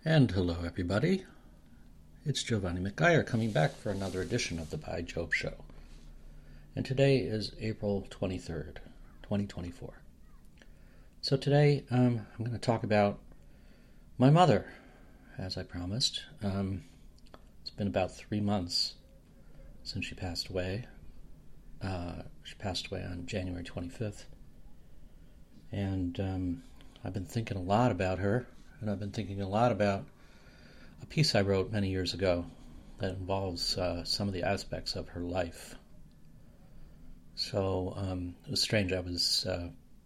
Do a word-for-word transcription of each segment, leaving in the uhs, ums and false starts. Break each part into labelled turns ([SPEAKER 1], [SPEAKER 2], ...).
[SPEAKER 1] And hello, everybody. It's Giovanni McGuire coming back for another edition of the By Job Show. And today is April twenty-third, twenty twenty-four. So today um, I'm going to talk about my mother, as I promised. Um, it's been about three months since she passed away. Uh, she passed away on January twenty-fifth. And um, I've been thinking a lot about her. And I've been thinking a lot about a piece I wrote many years ago that involves uh, some of the aspects of her life. So um, it was strange. I was uh,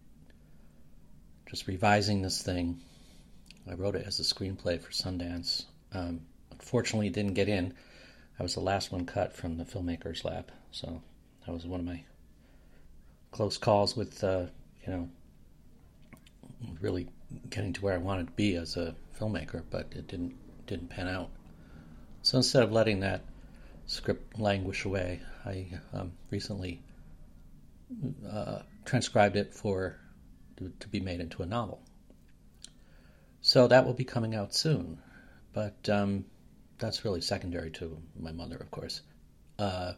[SPEAKER 1] just revising this thing. I wrote it as a screenplay for Sundance. Um, unfortunately, it didn't get in. I was the last one cut from the filmmakers lab. So that was one of my close calls with, uh, you know, really getting to where I wanted to be as a filmmaker, but it didn't didn't pan out. So instead of letting that script languish away, I um, recently uh, transcribed it for to, to be made into a novel. So that will be coming out soon, but um, that's really secondary to my mother, of course. Uh,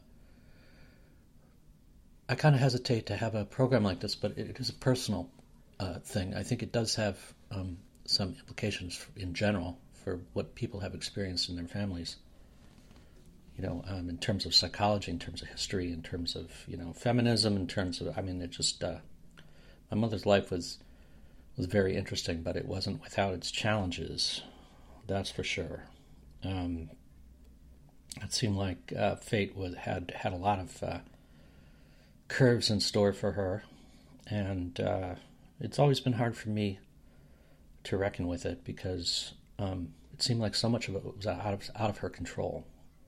[SPEAKER 1] I kind of hesitate to have a program like this, but it is a personal uh, thing. I think it does have um, some implications in general for what people have experienced in their families. You know, um, in terms of psychology, in terms of history, in terms of, you know, feminism, in terms of, I mean, it just, uh, my mother's life was was very interesting, but it wasn't without its challenges, that's for sure. Um, it seemed like uh, fate was, had, had a lot of uh, curves in store for her, and uh, it's always been hard for me to reckon with it because um, it seemed like so much of it was out of out of her control,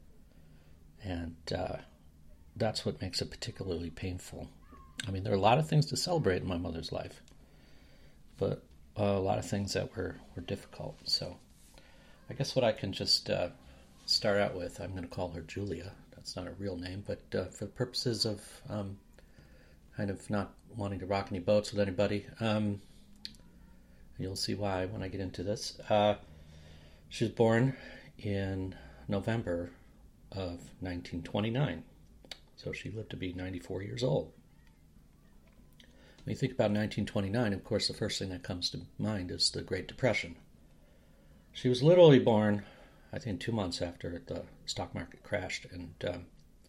[SPEAKER 1] and uh, that's what makes it particularly painful. I mean, there are a lot of things to celebrate in my mother's life, but uh, a lot of things that were, were difficult. So I guess what I can just uh, start out with, I'm going to call her Julia. That's not a real name, but uh, for the purposes of um, kind of not wanting to rock any boats with anybody, um, you'll see why when I get into this. Uh, she was born in November of nineteen twenty-nine, so she lived to be ninety-four years old. When you think about nineteen twenty-nine, of course, the first thing that comes to mind is the Great Depression. She was literally born, I think, two months after the stock market crashed, and um,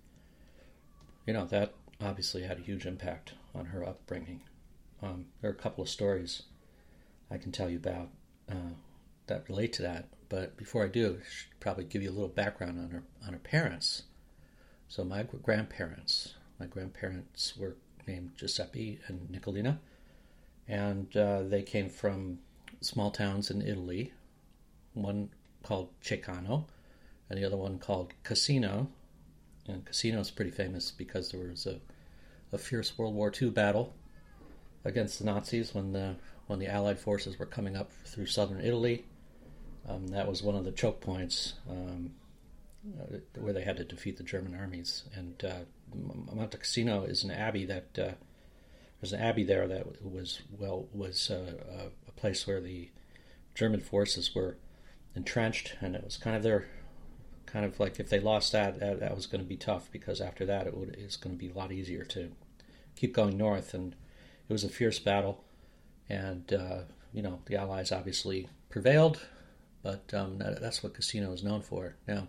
[SPEAKER 1] you know, that obviously had a huge impact on her upbringing. Um, there are a couple of stories I can tell you about uh, that relate to that. But before I do, I should probably give you a little background on her on her parents. So my grandparents, my grandparents were named Giuseppe and Nicolina, and uh, they came from small towns in Italy. One called Ceccano, and the other one called Cassino. And Cassino is pretty famous because there was a, a fierce World War Two battle against the Nazis when the when the Allied forces were coming up through southern Italy. Um, that was one of the choke points um, uh, where they had to defeat the German armies. And uh, Monte Cassino is an abbey that uh, there's an abbey there that was well was uh, a place where the German forces were entrenched, and it was kind of their kind of like if they lost that, that, that was going to be tough because after that it would it's going to be a lot easier to keep going north. And it was a fierce battle. And, uh, you know, the Allies obviously prevailed, but um, that, that's what Cassino is known for. Now,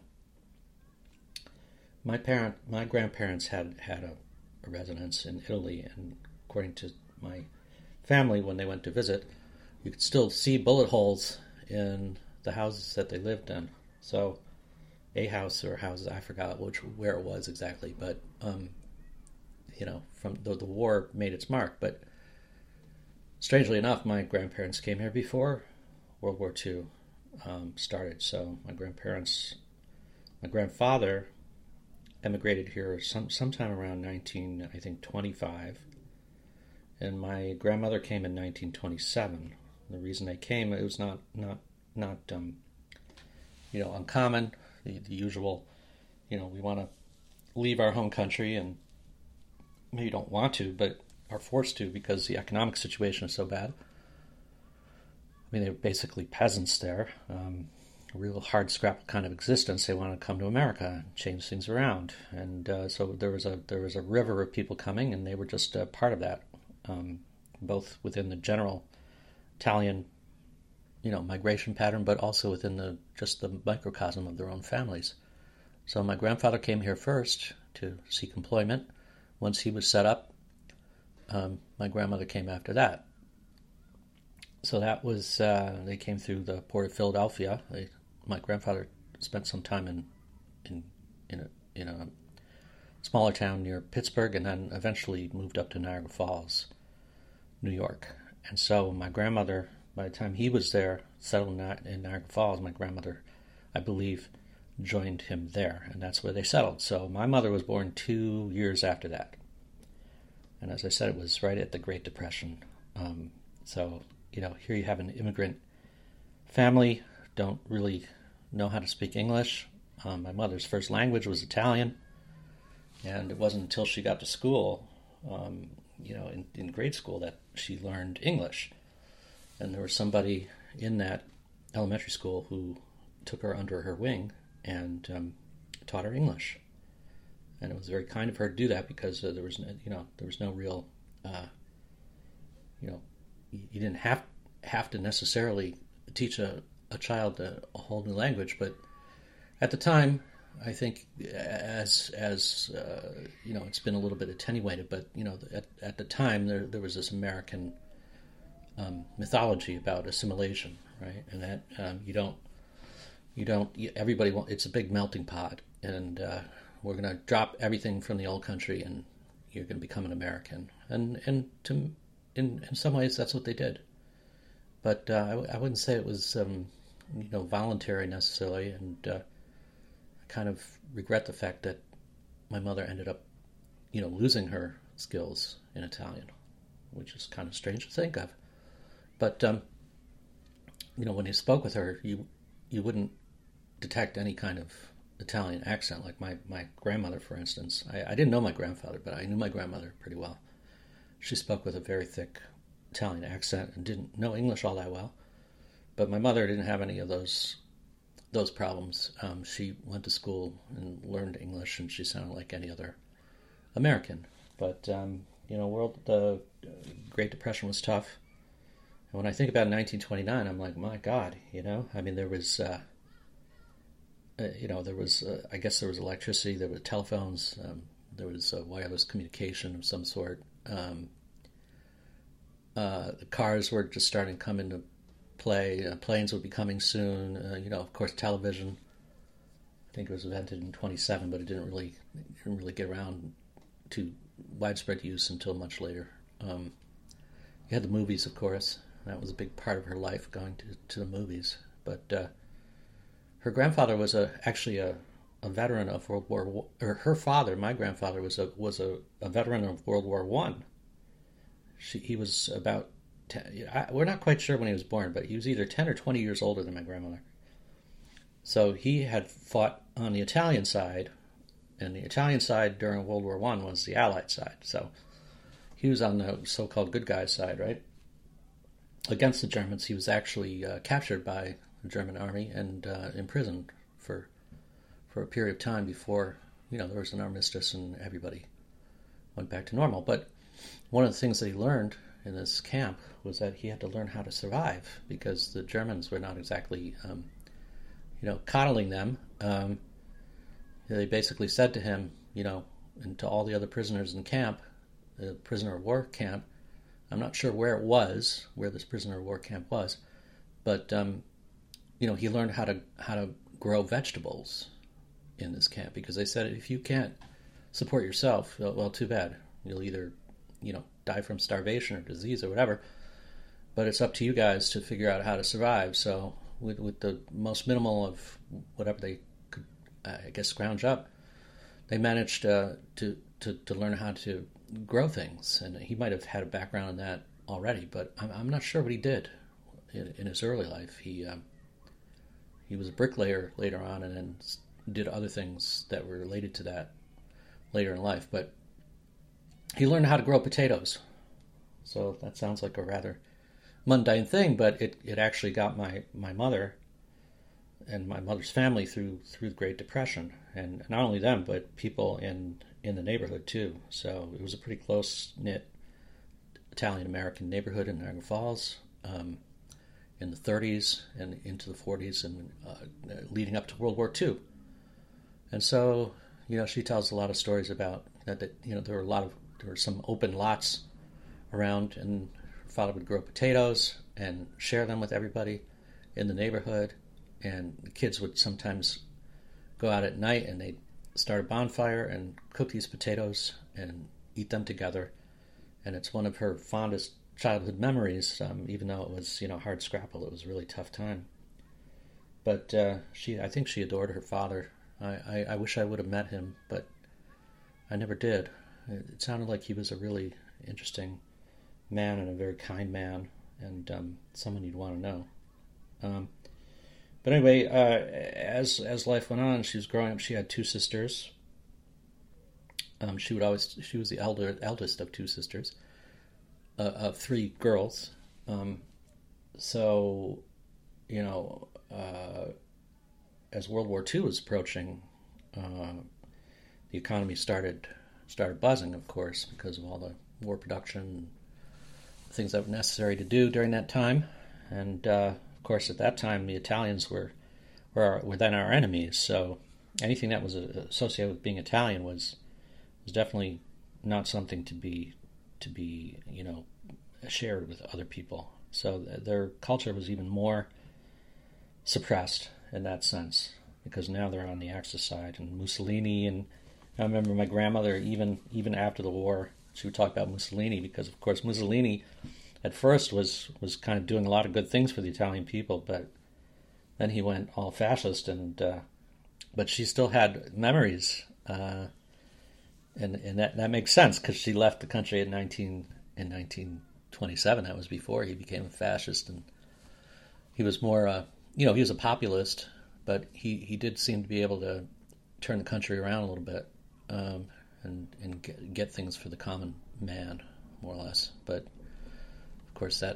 [SPEAKER 1] my parent, my grandparents had had a, a residence in Italy, and according to my family, when they went to visit, you could still see bullet holes in the houses that they lived in. So, a house or houses, I forgot which where it was exactly, but um, you know, from the, the war made its mark, but. Strangely enough, my grandparents came here before World War Two um, started. So my grandparents, my grandfather emigrated here some sometime around nineteen, I think, twenty-five, and my grandmother came in nineteen twenty-seven. The reason they came, it was not not not um, you know uncommon. The, the usual, you know, we want to leave our home country and maybe don't want to, but are forced to because the economic situation is so bad. I mean, they were basically peasants there. Um, a real hard scrap kind of existence. They wanted to come to America and change things around, and uh, so there was a there was a river of people coming, and they were just a part of that, um, both within the general Italian, you know, migration pattern, but also within the just the microcosm of their own families. So my grandfather came here first to seek employment. Once he was set up, um, my grandmother came after that. So that was, uh, they came through the port of Philadelphia. They, my grandfather spent some time in in in a, in a smaller town near Pittsburgh, and then eventually moved up to Niagara Falls, New York. And so my grandmother, by the time he was there, settled in Niagara Falls, my grandmother, I believe, joined him there, and that's where they settled. So my mother was born two years after that. And as I said, it was right at the Great Depression. Um, so, you know, here you have an immigrant family, don't really know how to speak English. Um, my mother's first language was Italian, and it wasn't until she got to school, um, you know, in, in grade school, that she learned English. And there was somebody in that elementary school who took her under her wing and um, taught her English. And it was very kind of her to do that, because uh, there was, no, you know, there was no real, uh, you know, you didn't have have to necessarily teach a, a child a, a whole new language. But at the time, I think as as uh, you know, it's been a little bit attenuated. But you know, at at the time, there there was this American um, mythology about assimilation, right? And that um, you don't you don't everybody want, it's a big melting pot, and uh, we're going to drop everything from the old country, and you're going to become an American. And and to in in some ways, that's what they did. But uh, I, I wouldn't say it was um, you know, voluntary necessarily, and uh, I kind of regret the fact that my mother ended up, you know, losing her skills in Italian, which is kind of strange to think of. But um, you know, when you spoke with her, you you wouldn't detect any kind of Italian accent, like my, my grandmother, for instance. I, I didn't know my grandfather, but I knew my grandmother pretty well. She spoke with a very thick Italian accent and didn't know English all that well. But my mother didn't have any of those those problems. Um, she went to school and learned English, and she sounded like any other American. But um, you know, world the Great Depression was tough. And when I think about nineteen twenty-nine, I'm like, my God, you know, I mean, there was. Uh, Uh, you know, there was, uh, I guess there was electricity, there were telephones, um, there was uh, wireless communication of some sort. Um, uh, the cars were just starting to come into play. Uh, planes would be coming soon. Uh, you know, of course, television. I think it was invented in twenty-seven, but it didn't really, it didn't really get around to widespread use until much later. Um, you had the movies, of course. That was a big part of her life, going to to the movies. But uh, her grandfather was a actually a, a veteran of World War One. Or her father, my grandfather, was a was a, a veteran of World War One. She he was about ten, I, we're not quite sure when he was born, but he was either ten or twenty years older than my grandmother. So he had fought on the Italian side, and the Italian side during World War One was the Allied side. So he was on the so-called good guys side, right? Against the Germans. He was actually uh, captured by the German army and uh, imprisoned for for a period of time before, you know, there was an armistice and everybody went back to normal. But one of the things that he learned in this camp was that he had to learn how to survive, because the Germans were not exactly, um, you know, coddling them. Um, they basically said to him, you know, and to all the other prisoners in camp, the prisoner of war camp, I'm not sure where it was, where this prisoner of war camp was, but um, you know, he learned how to how to grow vegetables in this camp, because they said, if you can't support yourself, well, well, too bad. You'll either, you know, die from starvation or disease or whatever. But it's up to you guys to figure out how to survive. So with with the most minimal of whatever they could, uh, I guess, scrounge up, they managed uh, to to to learn how to grow things. And he might have had a background in that already, but I'm, I'm not sure what he did in, in his early life. He um, He was a bricklayer later on, and then did other things that were related to that later in life. But he learned how to grow potatoes. So that sounds like a rather mundane thing, but it, it actually got my, my mother and my mother's family through through the Great Depression, and not only them, but people in in the neighborhood too. So it was a pretty close knit Italian American neighborhood in Niagara Falls um, in the thirties and into the forties, and uh, leading up to World War Two. And so, you know, she tells a lot of stories about that. that you know, there were a lot of there were some open lots around, and her father would grow potatoes and share them with everybody in the neighborhood. And the kids would sometimes go out at night and they'd start a bonfire and cook these potatoes and eat them together. And it's one of her fondest childhood memories, um, even though it was, you know, hard scrapple. It was a really tough time. But uh, she, I think she adored her father. I, I, I wish I would have met him, but I never did. It, it sounded like he was a really interesting man and a very kind man, and um, someone you'd want to know. Um, But anyway, uh, as as life went on, she was growing up. She had two sisters. Um, she would always she was the elder eldest of two sisters, uh, of three girls. Um, so, you know, uh, as World War Two was approaching, uh, the economy started started buzzing, of course, because of all the war production, things that were necessary to do during that time, and. Uh, Of course, at that time, the Italians were were, our, were then our enemies. So anything that was associated with being Italian was was definitely not something to be to be you know shared with other people. So their culture was even more suppressed in that sense, because now they're on the Axis side, and Mussolini. And I remember my grandmother, even even after the war, she would talk about Mussolini, because of course Mussolini at first was, was kind of doing a lot of good things for the Italian people, but then he went all fascist, and uh, but she still had memories, uh, and and that, that makes sense, because she left the country in nineteen in nineteen twenty-seven. That was before he became a fascist, and he was more uh, you know he was a populist, but he, he did seem to be able to turn the country around a little bit, um, and and get, get things for the common man, more or less, but. Of course, that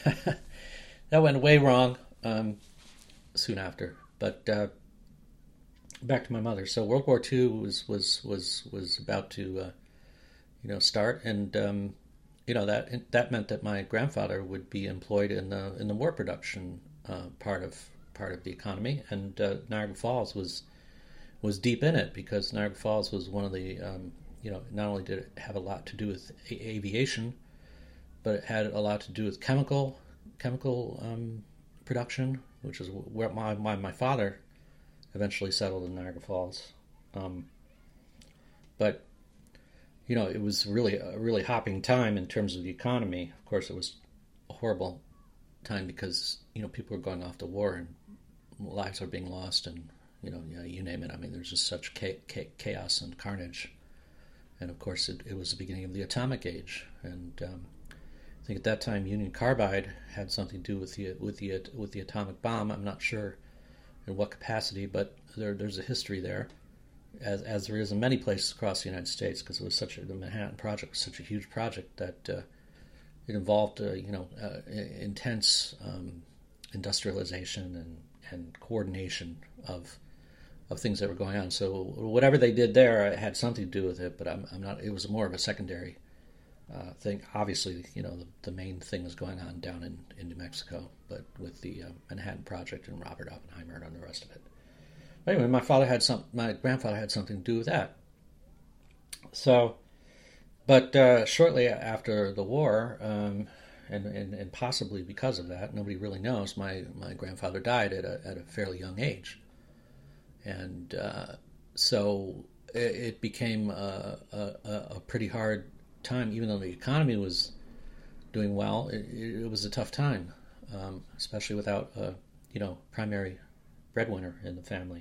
[SPEAKER 1] that went way wrong um, soon after. But uh, back to my mother. So World War Two was was was was about to uh, you know start, and um, you know that that meant that my grandfather would be employed in the in the war production uh, part of part of the economy, and uh, Niagara Falls was was deep in it, because Niagara Falls was one of the um, you know not only did it have a lot to do with a- aviation. But it had a lot to do with chemical chemical um, production, which is where my, my my father eventually settled in Niagara Falls. Um, but you know, it was really a really hopping time in terms of the economy. Of course, it was a horrible time because you know people were going off to war and lives are being lost, and you know, you, know, you name it. I mean, there's just such chaos and carnage. And of course, it, it was the beginning of the atomic age, and um, I think at that time Union Carbide had something to do with the with the with the atomic bomb. I'm not sure in what capacity, but there there's a history there, as as there is in many places across the United States, because it was such a the Manhattan Project was such a huge project that uh, it involved uh, you know uh, intense um, industrialization and and coordination of of things that were going on. So whatever they did there had something to do with it, but I'm I'm not. It was more of a secondary. Uh, thing. Obviously, you know, the, the main thing was going on down in, in New Mexico, but with the uh, Manhattan Project and Robert Oppenheimer and the rest of it. But anyway, my father had some, my grandfather had something to do with that. So, but uh, shortly after the war, um, and, and and possibly because of that, nobody really knows. My my grandfather died at a at a fairly young age, and uh, so it, it became a, a, a pretty hard time. Even though the economy was doing well, it, it was a tough time, um, especially without a you know primary breadwinner in the family.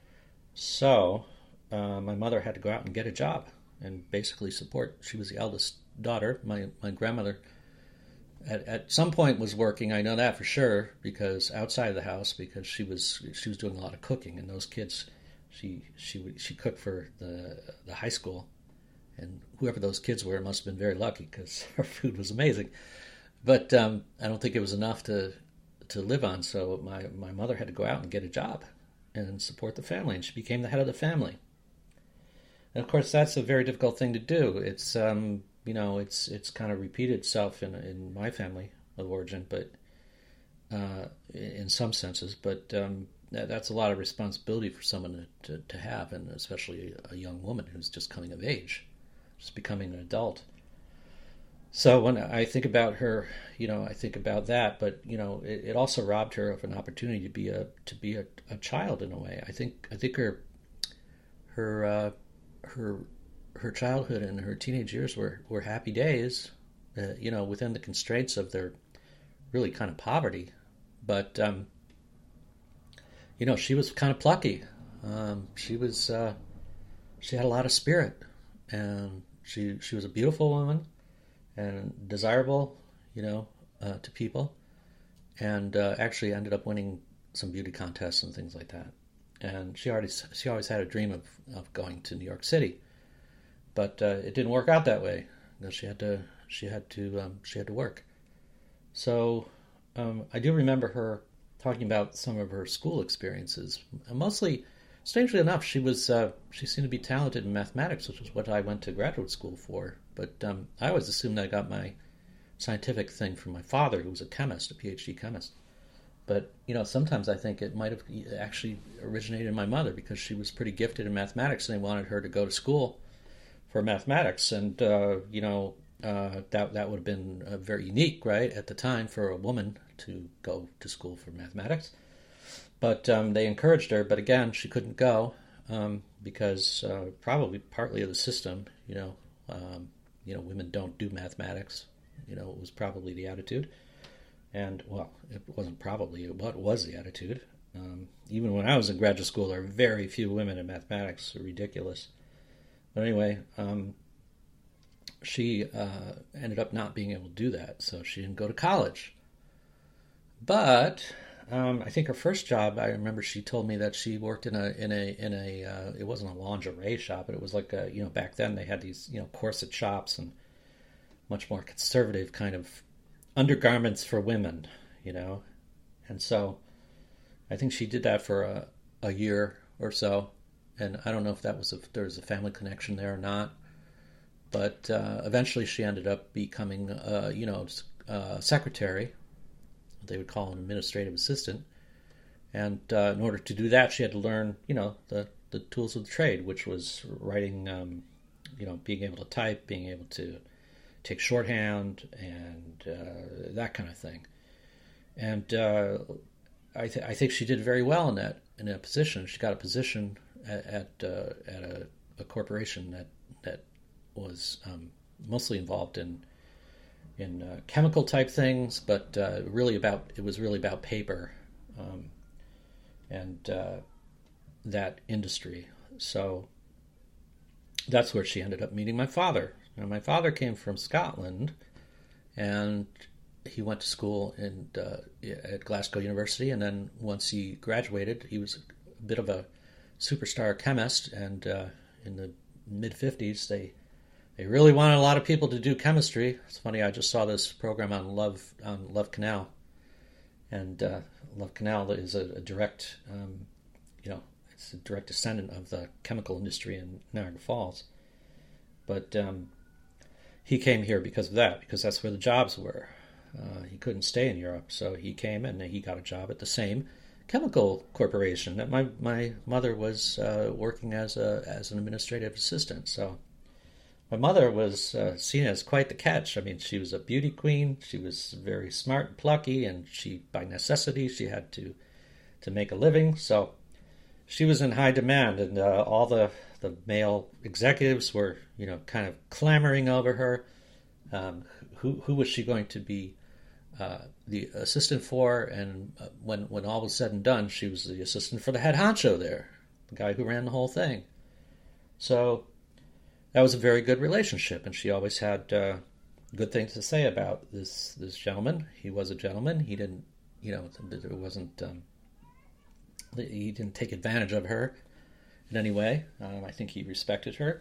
[SPEAKER 1] So uh, my mother had to go out and get a job and basically support. She was the eldest daughter. My my grandmother at at some point was working. I know that for sure, because outside of the house, because she was she was doing a lot of cooking, and those kids, she she she cooked for the the high school. And whoever those kids were must have been very lucky, because her food was amazing. But um, I don't think it was enough to to live on. So my my mother had to go out and get a job and support the family, and she became the head of the family. And of course, that's a very difficult thing to do. It's um, you know, it's it's kind of repeated itself in in my family of origin, but uh, in some senses. But um, that, that's a lot of responsibility for someone to, to, to have, and especially a young woman who's just coming of age, just becoming an adult. So when I think about her, you know, I think about that, but you know, it, it also robbed her of an opportunity to be a to be a, a child in a way. I think I think her her uh, her her childhood and her teenage years were, were happy days, uh, you know, within the constraints of their really kind of poverty. But um, you know, she was kind of plucky. Um, she was uh, she had a lot of spirit, and she she was a beautiful woman and desirable, you know, uh, to people, and uh, actually ended up winning some beauty contests and things like that. And she already she always had a dream of, of going to New York City, but uh, it didn't work out that way. You know, she had to she had to um, she had to work. So um, I do remember her talking about some of her school experiences. Mostly, strangely enough, she was uh, she seemed to be talented in mathematics, which is what I went to graduate school for. But um, I always assumed I got my scientific thing from my father, who was a chemist, a PhD chemist. But you know, sometimes I think it might have actually originated in my mother, because she was pretty gifted in mathematics, and they wanted her to go to school for mathematics, and uh, you know, uh, that that would have been uh, very unique, right, at the time for a woman to go to school for mathematics. But um, they encouraged her, but again, she couldn't go um, because uh, probably partly of the system. You know, um, you know, women don't do mathematics. You know, it was probably the attitude. And, well, it wasn't probably, what was the attitude. Um, even when I was in graduate school, there were very few women in mathematics. Ridiculous. But anyway, um, she uh, ended up not being able to do that, so she didn't go to college. But um, I think her first job, I remember she told me that she worked in a in a in a uh, it wasn't a lingerie shop, but it was like a, you know, back then they had these, you know, corset shops and much more conservative kind of undergarments for women, you know. And so I think she did that for a, a year or so, and I don't know if that was if there was a family connection there or not. But uh, eventually she ended up becoming, uh, you know, uh, secretary. They would call an administrative assistant. And uh, in order to do that, she had to learn, you know, the, the tools of the trade, which was writing, um, you know, being able to type, being able to take shorthand, and uh, that kind of thing. And uh, I, th- I think she did very well in that in that position. She got a position at at, uh, at a, a corporation that that was um, mostly involved in in uh, chemical type things, but uh, really about it was really about paper um, and uh, that industry. So that's where she ended up meeting my father. Now, my father came from Scotland, and he went to school in uh, at Glasgow University, and then once he graduated, he was a bit of a superstar chemist, and uh, in the mid fifties, they they really wanted a lot of people to do chemistry. It's funny, I just saw this program on Love on Love Canal, and uh, Love Canal is a, a direct, um, you know, it's a direct descendant of the chemical industry in Niagara Falls. But um, he came here because of that, because that's where the jobs were. Uh, he couldn't stay in Europe, so he came and he got a job at the same chemical corporation that my my mother was uh, working as a as an administrative assistant. So my mother was uh, seen as quite the catch. I mean, she was a beauty queen. She was very smart and plucky, and she, by necessity, she had to to make a living. So she was in high demand, and uh, all the the male executives were, you know, kind of clamoring over her. Um, who who was she going to be uh, the assistant for? And uh, when when all was said and done, she was the assistant for the head honcho there, the guy who ran the whole thing. So that was a very good relationship, and she always had uh, good things to say about this this gentleman. He was a gentleman. He didn't, you know, it wasn't. Um, he didn't take advantage of her in any way. Um, I think he respected her,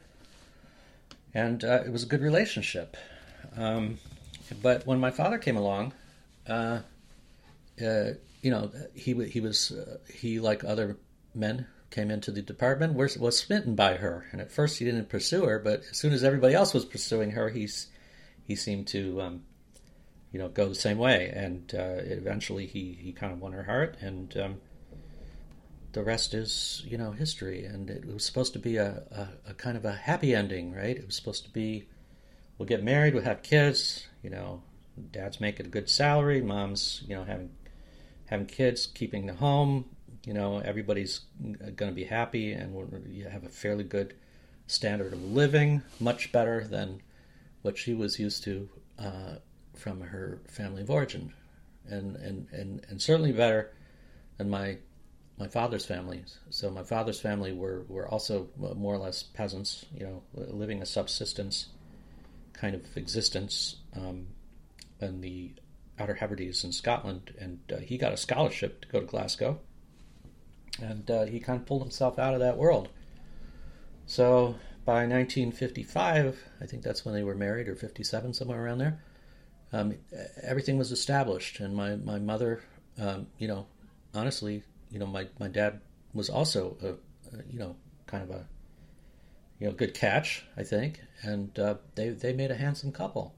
[SPEAKER 1] and uh, it was a good relationship. Um, but when my father came along, uh, uh, you know, he he was uh, he like other men came into the department was was smitten by her, and at first he didn't pursue her, but as soon as everybody else was pursuing her, he's he seemed to um, you know go the same way, and uh, eventually he he kind of won her heart, and um, the rest is you know history. And it was supposed to be a, a, a kind of a happy ending, right? It was supposed to be we'll get married, we'll have kids, you know, dad's making a good salary, mom's you know having having kids, keeping the home, you know, everybody's going to be happy, and you have a fairly good standard of living, much better than what she was used to uh, from her family of origin, and, and, and, and certainly better than my my father's family. So my father's family were, were also more or less peasants, you know, living a subsistence kind of existence um, in the Outer Hebrides in Scotland, and uh, he got a scholarship to go to Glasgow, and uh, he kind of pulled himself out of that world. So by nineteen fifty-five, I think that's when they were married, or fifty-seven, somewhere around there, um, everything was established, and my, my mother, um, you know, honestly, you know, my, my dad was also, a, a, you know, kind of a, you know, good catch, I think, and uh, they, they made a handsome couple.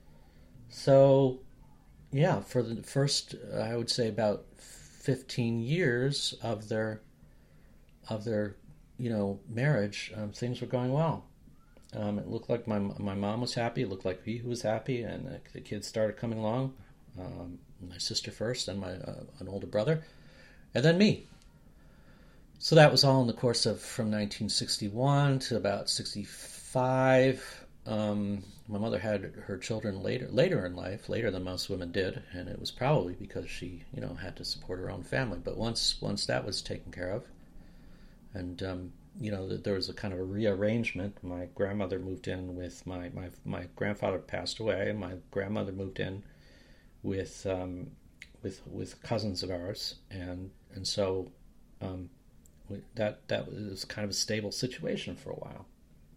[SPEAKER 1] So yeah, for the first, I would say about fifteen years of their of their, you know, marriage, um, things were going well. Um, it looked like my my mom was happy. It looked like he was happy, and the, the kids started coming along. Um, my sister first, then my uh, an older brother, and then me. So that was all in the course of from nineteen sixty-one to about sixty-five. Um, my mother had her children later later in life, later than most women did, and it was probably because she, you know, had to support her own family. But once once that was taken care of, and um, you know, there was a kind of a rearrangement. My grandmother moved in with my my my grandfather passed away, and my grandmother moved in with um, with with cousins of ours, and and so um, that that was kind of a stable situation for a while.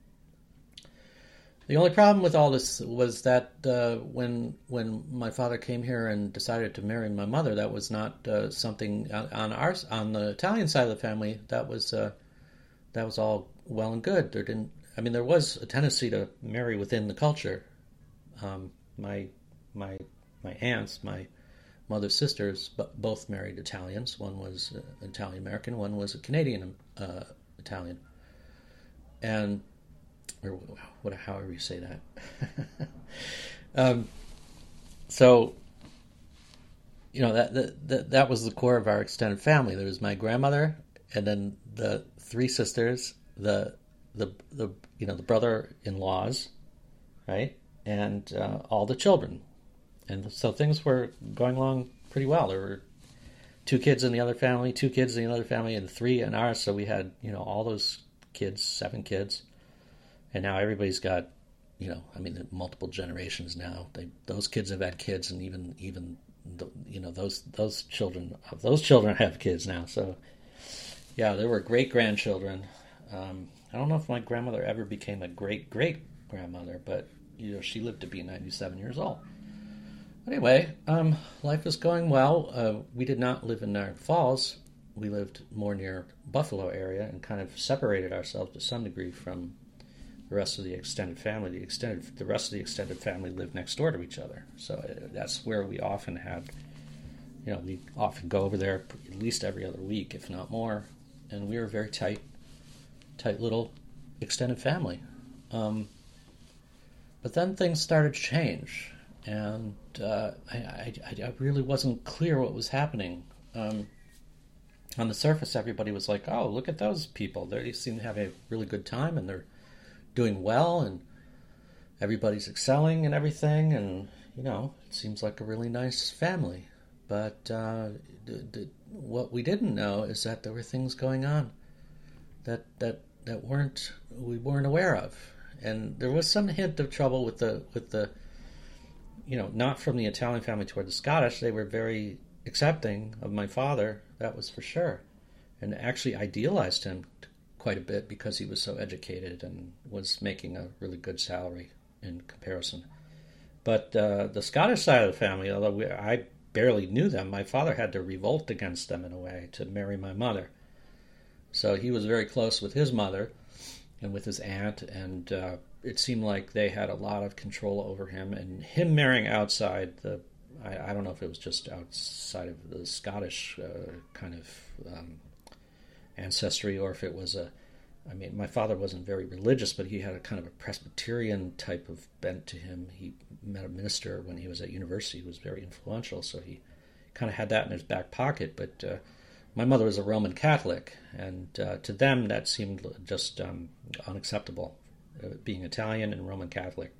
[SPEAKER 1] The only problem with all this was that uh, when when my father came here and decided to marry my mother, that was not uh, something on, on our on the Italian side of the family. That was uh, that was all well and good. There didn't. I mean, there was a tendency to marry within the culture. Um, my my my aunts, my mother's sisters, both married Italians. One was uh, Italian American. One was a Canadian uh, Italian, and. Or what, however you say that. um, so, you know, that, that that was the core of our extended family. There was my grandmother, and then the three sisters, the the the you know the brother-in-laws, right, and uh, all the children, and so things were going along pretty well. There were two kids in the other family, two kids in the other family, and three in ours. So we had you know all those kids, seven kids. And now everybody's got, you know, I mean, multiple generations now. They, those kids have had kids, and even even the, you know those those children those children have kids now. So yeah, there were great grandchildren. Um, I don't know if my grandmother ever became a great great grandmother, but you know she lived to be ninety-seven years old. Anyway, um, life was going well. Uh, we did not live in Niagara Falls. We lived more near Buffalo area and kind of separated ourselves to some degree from the rest of the extended family. The extended, the rest of the extended family lived next door to each other. So that's where we often had, you know, we often go over there at least every other week, if not more. And we were a very tight, tight little extended family. Um, but then things started to change, and uh, I, I, I really wasn't clear what was happening. Um, on the surface, everybody was like, "Oh, look at those people! They seem to have a really good time, and they're doing well, and everybody's excelling and everything, and you know it seems like a really nice family." But uh, the, the, what we didn't know is that there were things going on that that that weren't we weren't aware of, and there was some hint of trouble with the with the you know not from the Italian family toward the Scottish. They were very accepting of my father, that was for sure, and actually idealized him quite a bit because he was so educated and was making a really good salary in comparison. But uh, the Scottish side of the family, although we, I barely knew them. My father had to revolt against them in a way to marry my mother. So he was very close with his mother and with his aunt, and uh, it seemed like they had a lot of control over him. And him marrying outside the, I, I don't know if it was just outside of the Scottish uh, kind of um, ancestry, or if it was a, I mean, my father wasn't very religious, but he had a kind of a Presbyterian type of bent to him. He met a minister when he was at university who was very influential, so he kind of had that in his back pocket. But uh, my mother was a Roman Catholic, and uh, to them that seemed just um, unacceptable, uh, being Italian and Roman Catholic.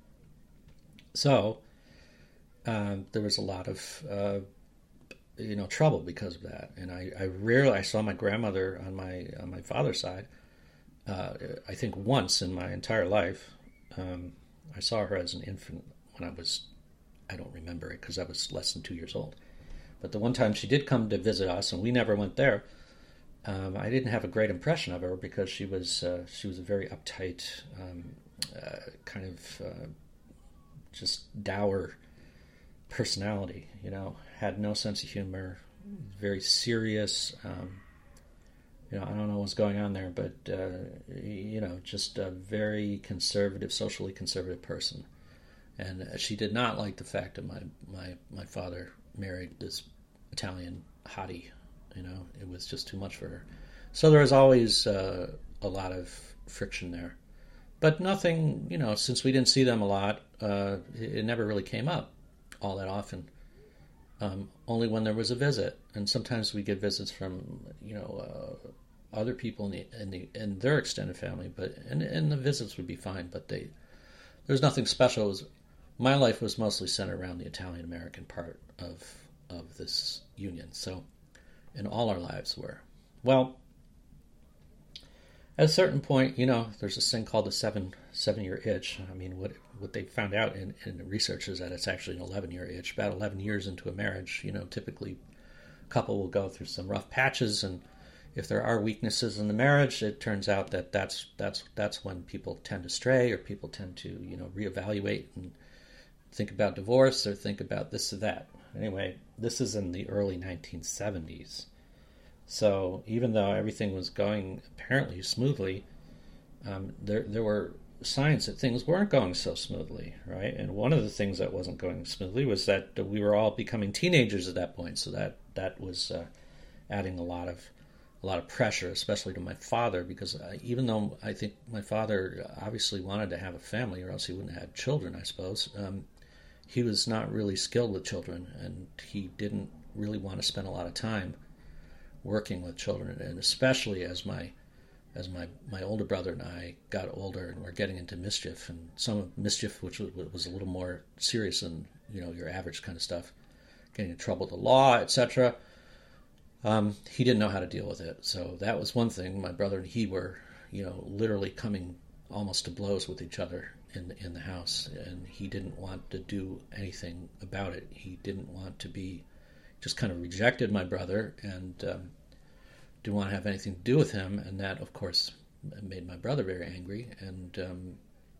[SPEAKER 1] So um, there was a lot of uh, you know trouble because of that. And I, I rarely I saw my grandmother on my on my father's side. Uh, I think once in my entire life. Um, I saw her as an infant when I was, I don't remember it because I was less than two years old. But the one time she did come to visit us, and we never went there, um, I didn't have a great impression of her because she was uh, she was a very uptight, um, uh, kind of uh, just dour personality. You know, had no sense of humor, very serious. Um, You know, I don't know what's going on there, but, uh, you know, just a very conservative, socially conservative person. And she did not like the fact that my, my, my father married this Italian hottie. You know, it was just too much for her. So there was always uh, a lot of friction there. But nothing, you know, since we didn't see them a lot, uh, it, it never really came up all that often. Um, only when there was a visit, and sometimes we get visits from you know uh, other people in the, in the in their extended family, but and, and the visits would be fine. But they there was nothing special. It was, my life was mostly centered around the Italian American part of of this union. So, and all our lives were. Well, at a certain point, you know, there's this thing called the seven seven year itch. I mean, what what they found out in, in the research is that it's actually an eleven year itch. About eleven years into a marriage, you know, typically a couple will go through some rough patches, and if there are weaknesses in the marriage, it turns out that that's that's that's when people tend to stray, or people tend to you know reevaluate and think about divorce or think about this or that. Anyway, this is in the early nineteen seventies. So even though everything was going apparently smoothly, um, there there were signs that things weren't going so smoothly, right? And one of the things that wasn't going smoothly was that we were all becoming teenagers at that point. So that that was uh, adding a lot of a lot of pressure, especially to my father, because uh, even though I think my father obviously wanted to have a family, or else he wouldn't have had children, I suppose. Um, he was not really skilled with children, and he didn't really want to spend a lot of time working with children, and especially as my as my, my older brother and I got older and were getting into mischief, and some mischief which was, was a little more serious than you know your average kind of stuff, getting in trouble with the law, et cetera. Um, he didn't know how to deal with it, so that was one thing. My brother and he were, you know, literally coming almost to blows with each other in in the house, and he didn't want to do anything about it. He didn't want to be. Just kind of rejected my brother and um, didn't want to have anything to do with him, and that, of course, made my brother very angry. And um,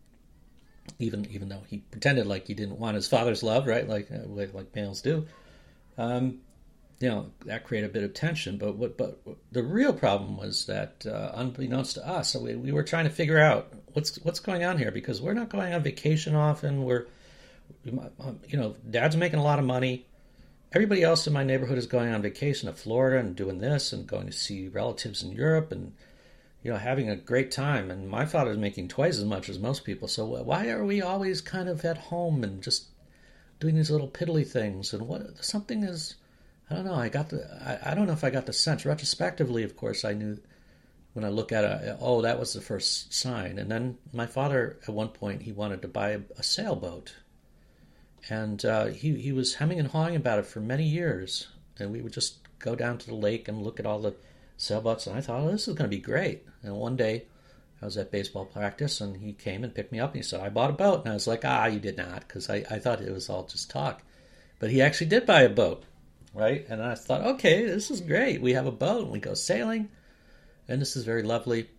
[SPEAKER 1] even even though he pretended like he didn't want his father's love, right, like uh, like, like males do, um, you know, that created a bit of tension. But what but the real problem was that, uh, unbeknownst to us, we, we were trying to figure out what's what's going on here, because we're not going on vacation often. We're, you know, Dad's making a lot of money. Everybody else in my neighborhood is going on vacation to Florida and doing this and going to see relatives in Europe and, you know, having a great time. And my father's making twice as much as most people. So why are we always kind of at home and just doing these little piddly things? And what something is, I don't know. I got the, I, I don't know if I got the sense. Retrospectively, of course, I knew when I look at it, oh, that was the first sign. And then my father, at one point, he wanted to buy a, a sailboat. And uh, he, he was hemming and hawing about it for many years. And we would just go down to the lake and look at all the sailboats. And I thought, oh, this is going to be great. And one day, I was at baseball practice, and he came and picked me up. And he said, I bought a boat. And I was like, ah, you did not, because I, I thought it was all just talk. But he actually did buy a boat, right? And I thought, okay, this is great. We have a boat, and we go sailing. And this is very lovely.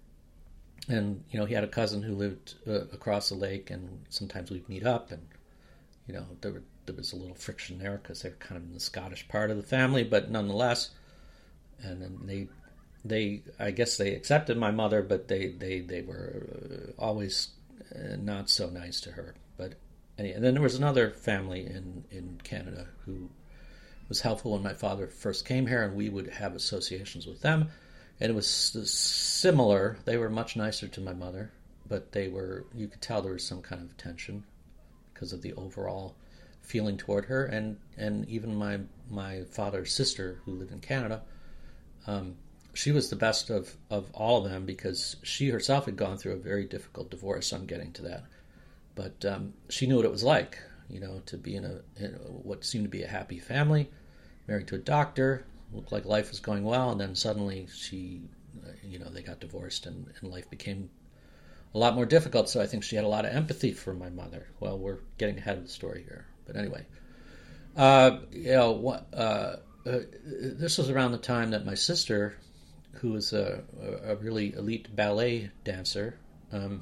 [SPEAKER 1] And, you know, he had a cousin who lived uh, across the lake, and sometimes we'd meet up, and you know, there were there was a little friction there because they're kind of in the Scottish part of the family, but nonetheless, and then they, they, I guess they accepted my mother, but they, they, they were always not so nice to her. But anyway, and then there was another family in, in Canada who was helpful when my father first came here, and we would have associations with them, and it was similar. They were much nicer to my mother, but they were, you could tell there was some kind of tension because of the overall feeling toward her, and, and even my my father's sister, who lived in Canada, um, she was the best of, of all of them because she herself had gone through a very difficult divorce. I'm getting to that. But um, she knew what it was like, you know, to be in, a, in a, what seemed to be a happy family, married to a doctor, looked like life was going well, and then suddenly she, uh, you know, they got divorced, and, and life became a lot more difficult. So I think she had a lot of empathy for my mother. Well, we're getting ahead of the story here. But anyway, uh, you know, what, uh, uh, this was around the time that my sister, who was a, a really elite ballet dancer, um,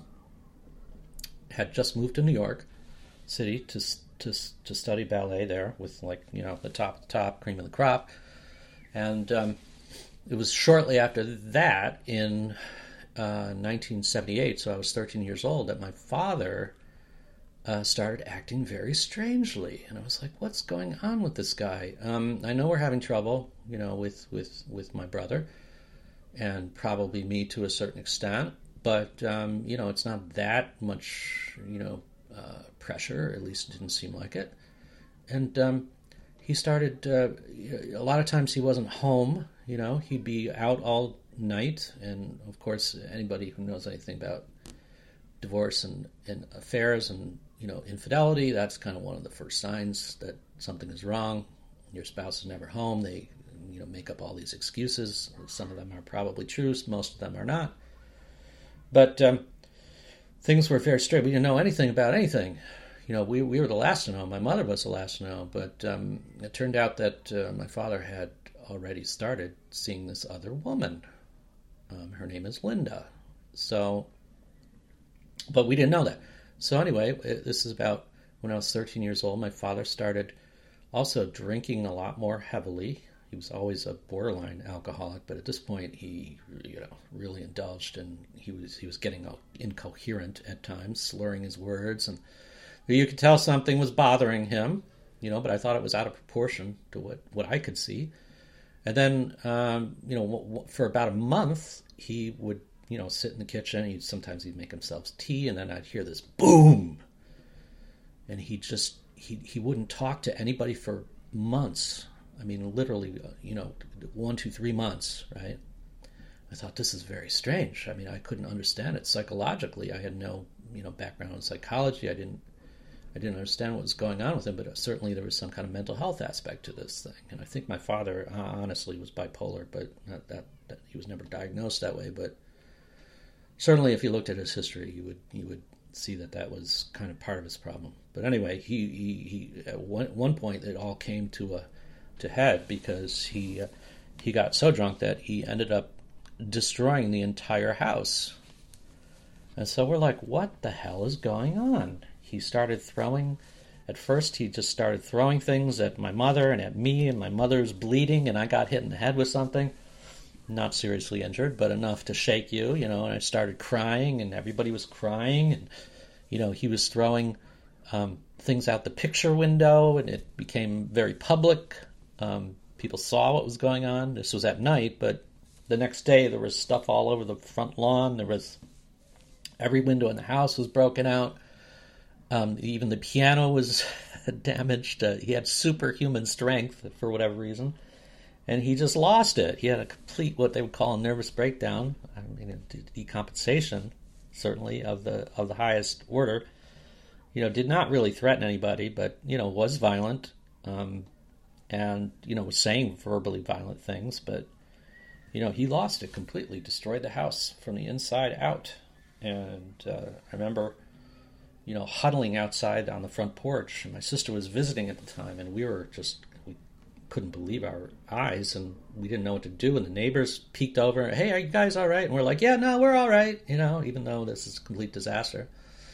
[SPEAKER 1] had just moved to New York City to to to study ballet there with, like, you know, the top of the top, cream of the crop. And um, it was shortly after that, in uh, nineteen seventy-eight, so I was thirteen years old, that my father uh, started acting very strangely. And I was like, what's going on with this guy? Um, I know we're having trouble, you know, with, with, with my brother, and probably me to a certain extent. But, um, you know, it's not that much, you know, uh, pressure. At least it didn't seem like it. And um, he started, uh, a lot of times he wasn't home, you know. He'd be out all night. And, of course, anybody who knows anything about divorce and, and affairs and, you know, infidelity, that's kind of one of the first signs that something is wrong. Your spouse is never home. They, you know, make up all these excuses. Some of them are probably true. Most of them are not. But um, things were very straight. We didn't know anything about anything. You know, we, we were the last to know. My mother was the last to know. But um, it turned out that uh, my father had already started seeing this other woman. Um, her name is Linda. So, but we didn't know that. So anyway, it, this is about when I was thirteen years old. My father started also drinking a lot more heavily. He was always a borderline alcoholic, but at this point he, you know, really indulged, and he was he was getting incoherent at times, slurring his words, and you could tell something was bothering him, you know. But I thought it was out of proportion to what, what I could see. And then, um, you know, for about a month, he would, you know, sit in the kitchen. He'd sometimes he'd make himself tea, and then I'd hear this boom, and he just he he wouldn't talk to anybody for months. I mean, literally, you know, one, two, three months, right? I thought, this is very strange. I mean, I couldn't understand it psychologically. I had no, you know, background in psychology. I didn't, I didn't understand what was going on with him, but certainly there was some kind of mental health aspect to this thing. And I think my father, uh, honestly, was bipolar, but not that, that he was never diagnosed that way. But certainly, if you looked at his history, you would, you would see that that was kind of part of his problem. But anyway, he, he, he at one, one point, it all came to a to head because he uh, he got so drunk that he ended up destroying the entire house. And so we're like, what the hell is going on? He started throwing, at first he just started throwing things at my mother and at me, and my mother's bleeding, and I got hit in the head with something. Not seriously injured, but enough to shake you, you know, and I started crying, and everybody was crying, and, you know, he was throwing um, things out the picture window, and it became very public. Um, people saw what was going on. This was at night, but the next day there was stuff all over the front lawn. There was, every window in the house was broken out. Um, even the piano was damaged. Uh, he had superhuman strength for whatever reason, and he just lost it. He had a complete, what they would call a nervous breakdown. I mean, a decompensation, certainly of the of the highest order. You know, did not really threaten anybody, but, you know, was violent. Um, and, you know, was saying verbally violent things, but, you know, he lost it completely, destroyed the house from the inside out. And uh, I remember, you know, huddling outside on the front porch, and my sister was visiting at the time, and we were just, we couldn't believe our eyes, and we didn't know what to do, and the neighbors peeked over, hey, are you guys all right? And we're like, yeah, no, we're all right, you know, even though this is a complete disaster.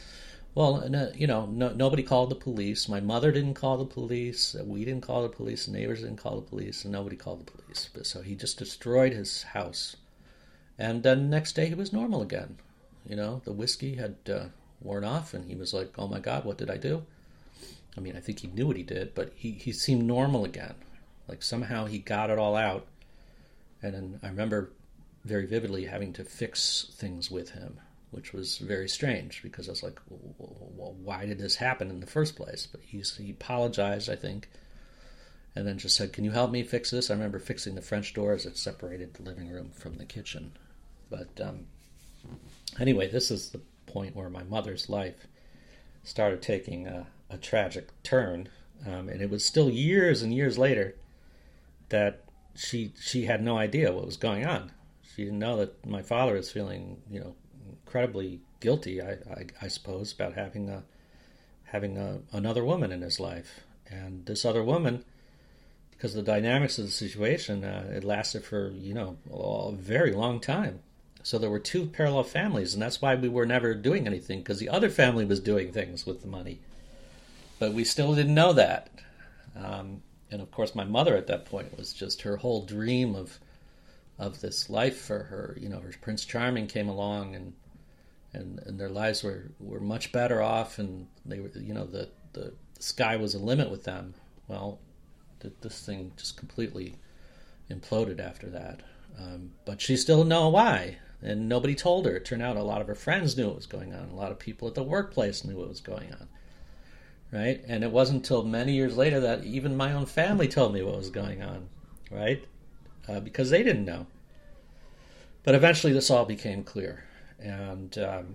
[SPEAKER 1] Well, no, you know, no, nobody called the police. My mother didn't call the police. We didn't call the police. The neighbors didn't call the police, and nobody called the police. But so he just destroyed his house, and then the next day he was normal again. You know, the whiskey had uh, worn off, and he was like, "Oh my God, what did I do?" I mean, I think he knew what he did, but he he seemed normal again. Like somehow he got it all out, and then I remember very vividly having to fix things with him, which was very strange because I was like, well, why did this happen in the first place? But he, he apologized, I think, and then just said, can you help me fix this? I remember fixing the French doors that separated the living room from the kitchen. But um, anyway, this is the point where my mother's life started taking a, a tragic turn, um, and it was still years and years later that she she had no idea what was going on. She didn't know that my father was feeling, you know, incredibly guilty, I, I, I suppose, about having a, having a, another woman in his life. And this other woman, because of the dynamics of the situation, uh, it lasted for, you know, a very long time. So there were two parallel families, and that's why we were never doing anything, because the other family was doing things with the money. But we still didn't know that. Um, and, of course, my mother at that point was just her whole dream of of this life for her. You know, her Prince Charming came along, and and, and their lives were, were much better off, and they were, you know, the, the, the sky was a limit with them. Well, th- this thing just completely imploded after that. Um, but she still didn't know why, and nobody told her. It turned out a lot of her friends knew what was going on. A lot of people at the workplace knew what was going on, right? And it wasn't until many years later that even my own family told me what was going on, right? Uh, because they didn't know. But eventually this all became clear. And um,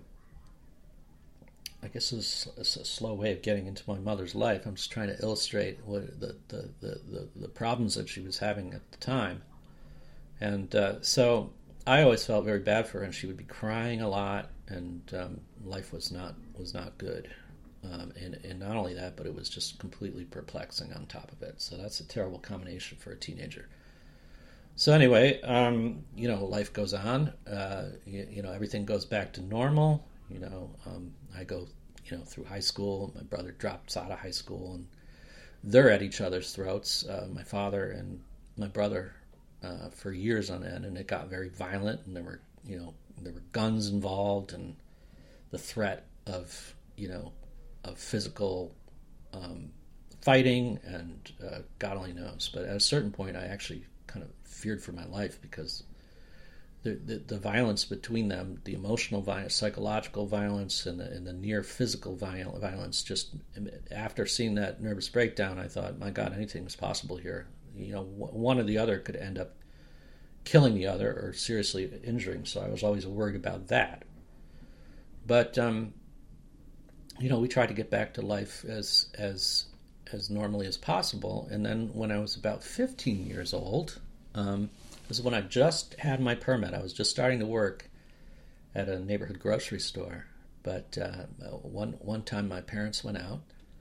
[SPEAKER 1] I guess this is a slow way of getting into my mother's life. I'm just trying to illustrate what the, the, the, the, the problems that she was having at the time. And uh, so I always felt very bad for her, and she would be crying a lot, and um, life was not was not good. Um, and, and not only that, but it was just completely perplexing on top of it. So that's a terrible combination for a teenager. So anyway, um, you know, life goes on. Uh, you, you know, everything goes back to normal. You know, um, I go, you know, through high school. My brother drops out of high school, and they're at each other's throats. Uh, my father and my brother, uh, for years on end, and it got very violent. And there were, you know, there were guns involved, and the threat of, you know, of physical um, fighting, and uh, God only knows. But at a certain point, I actually kind of feared for my life, because the, the the violence between them, the emotional violence, psychological violence, and the, and the near physical violence, just after seeing that nervous breakdown, I thought, my God, anything is possible here. You know, one or the other could end up killing the other or seriously injuring, so I was always worried about that. But, um, you know, we tried to get back to life as as as normally as possible, and then when I was about fifteen years old, Um, this is when I just had my permit. I was just starting to work at a neighborhood grocery store. But uh, one one time my parents went out,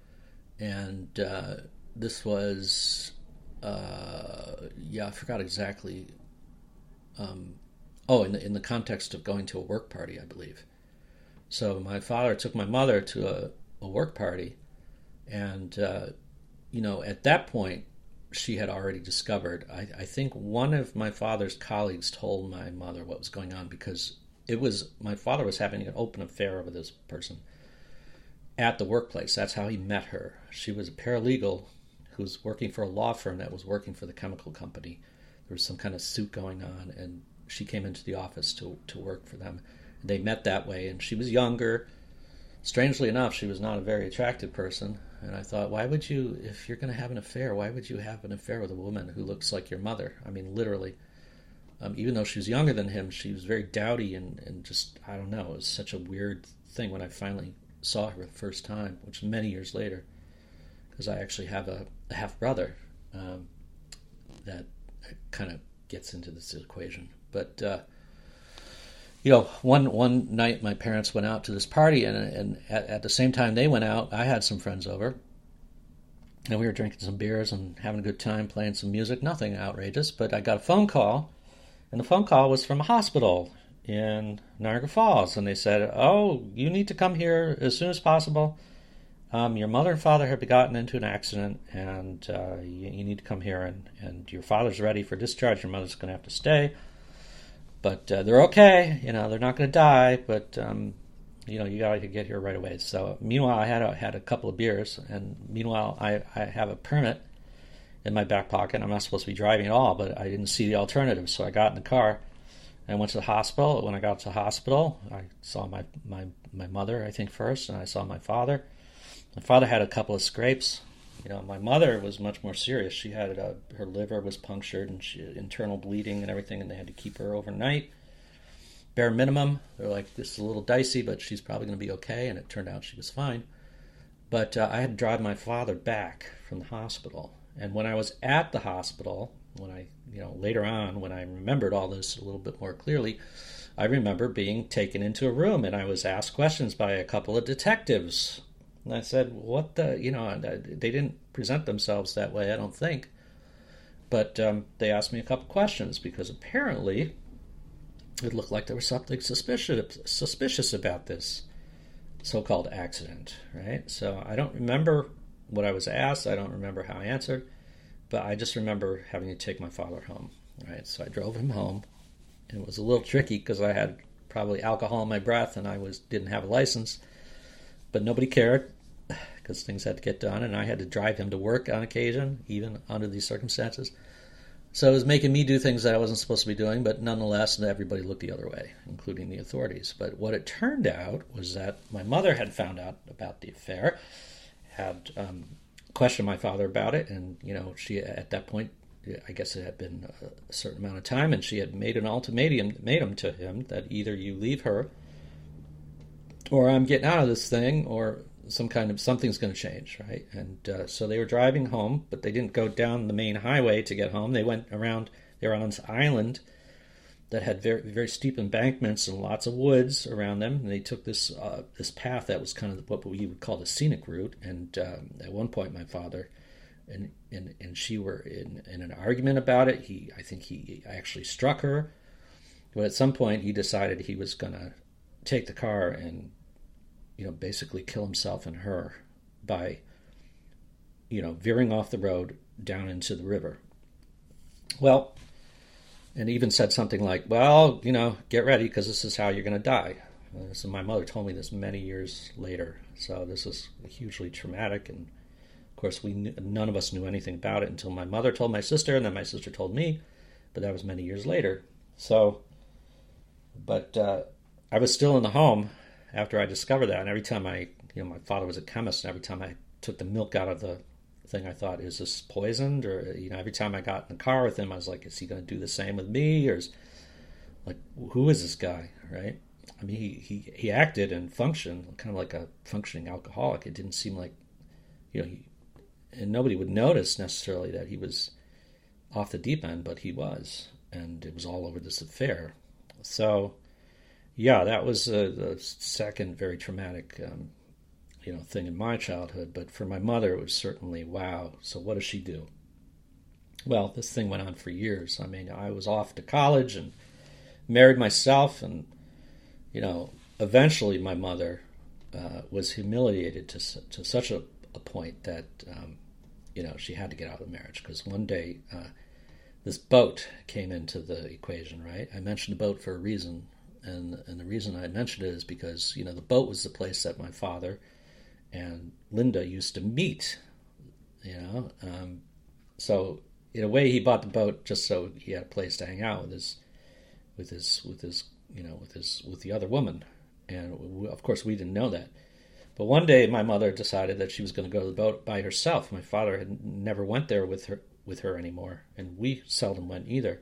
[SPEAKER 1] and uh, this was, uh, yeah, I forgot exactly. Um, oh, in the, in the context of going to a work party, I believe. So my father took my mother to a, a work party, and, uh, you know, at that point, she had already discovered. I, I think one of my father's colleagues told my mother what was going on, because it was my father was having an open affair with this person at the workplace. That's how he met her. She was a paralegal who was working for a law firm that was working for the chemical company. There was some kind of suit going on, and she came into the office to to work for them. They met that way, and she was younger. Strangely enough, she was not a very attractive person. And I thought, why would you, if you're going to have an affair, why would you have an affair with a woman who looks like your mother? I mean, literally. Um, even though she was younger than him, she was very dowdy and, and just, I don't know, it was such a weird thing when I finally saw her the first time, which was many years later, because I actually have a, a half-brother um, that kind of gets into this equation. But, uh, you know, one one night my parents went out to this party, and and at, at the same time they went out, I had some friends over, and we were drinking some beers and having a good time, playing some music. Nothing outrageous, but I got a phone call, and the phone call was from a hospital, in Niagara Falls, and they said, "Oh, you need to come here as soon as possible. Um, your mother and father have gotten into an accident, and uh, you, you need to come here, and, and your father's ready for discharge. Your mother's going to have to stay, but uh, they're okay. You know, they're not going to die, but um, you know, you got to get here right away." So, meanwhile, I had a, had a couple of beers, and meanwhile, I, I have a permit in my back pocket. I'm not supposed to be driving at all, but I didn't see the alternative, so I got in the car. I went to the hospital. When I got to the hospital, I saw my, my, my mother, I think, first, and I saw my father. My father had a couple of scrapes. You know, my mother was much more serious. She had a, her liver was punctured, and she had internal bleeding and everything, and they had to keep her overnight. Bare minimum. They're like, this is a little dicey, but she's probably going to be okay, and it turned out she was fine. But uh, I had to drive my father back from the hospital. And when I was at the hospital, when I, you know, later on, when I remembered all this a little bit more clearly, I remember being taken into a room, and I was asked questions by a couple of detectives. And I said, what the, you know, they didn't present themselves that way, I don't think. But um, they asked me a couple questions because apparently it looked like there was something suspicious, suspicious about this so-called accident, right? So I don't remember what I was asked. I don't remember how I answered. But I just remember having to take my father home, right? So I drove him home. And it was a little tricky because I had probably alcohol in my breath and I was didn't have a license. But nobody cared because things had to get done. And I had to drive him to work on occasion, even under these circumstances. So it was making me do things that I wasn't supposed to be doing. But nonetheless, everybody looked the other way, including the authorities. But what it turned out was that my mother had found out about the affair, had um, questioned my father about it, and you know, she at that point, I guess it had been a certain amount of time, and she had made an ultimatum, ultimatum to him that either you leave her, or I'm getting out of this thing, or some kind of something's going to change, right? And uh, so they were driving home, but they didn't go down the main highway to get home. They went around. They were on this island that had very very steep embankments and lots of woods around them. And they took this uh, this path that was kind of what we would call the scenic route. And um, at one point, my father and and, and she were in, in an argument about it. He I think he actually struck her. But at some point, he decided he was going to take the car and, you know, basically kill himself and her by, you know, veering off the road down into the river. Well, and even said something like, well, you know, get ready because this is how you're going to die. Uh, so my mother told me this many years later. So this is hugely traumatic. And of course, we knew, none of us knew anything about it until my mother told my sister, and then my sister told me. But that was many years later. So, but uh, I was still in the home after I discovered that. And every time I, you know, my father was a chemist, and every time I took the milk out of the thing, I thought, is this poisoned? Or, you know, every time I got in the car with him, I was like, is he going to do the same with me? Or is, like, who is this guy, right? I mean, he, he, he acted and functioned kind of like a functioning alcoholic. It didn't seem like, you know, he, and nobody would notice necessarily that he was off the deep end, but he was. And it was all over this affair. So, yeah, that was uh, the second very traumatic um, you know, thing in my childhood. But for my mother, it was certainly, wow, so what does she do? Well, this thing went on for years. I mean, I was off to college and married myself, and, you know, eventually my mother uh, was humiliated to to such a, a point that, um, you know, she had to get out of the marriage. Because one day, uh, this boat came into the equation, right? I mentioned the boat for a reason, and and the reason I mentioned it is because, you know, the boat was the place that my father and Linda used to meet, you know. Um, so in a way, he bought the boat just so he had a place to hang out with his, with his, with his, you know, with his, with the other woman. And we, of course, we didn't know that. But one day, my mother decided that she was going to go to the boat by herself. My father had never went there with her, with her anymore, and we seldom went either.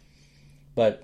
[SPEAKER 1] But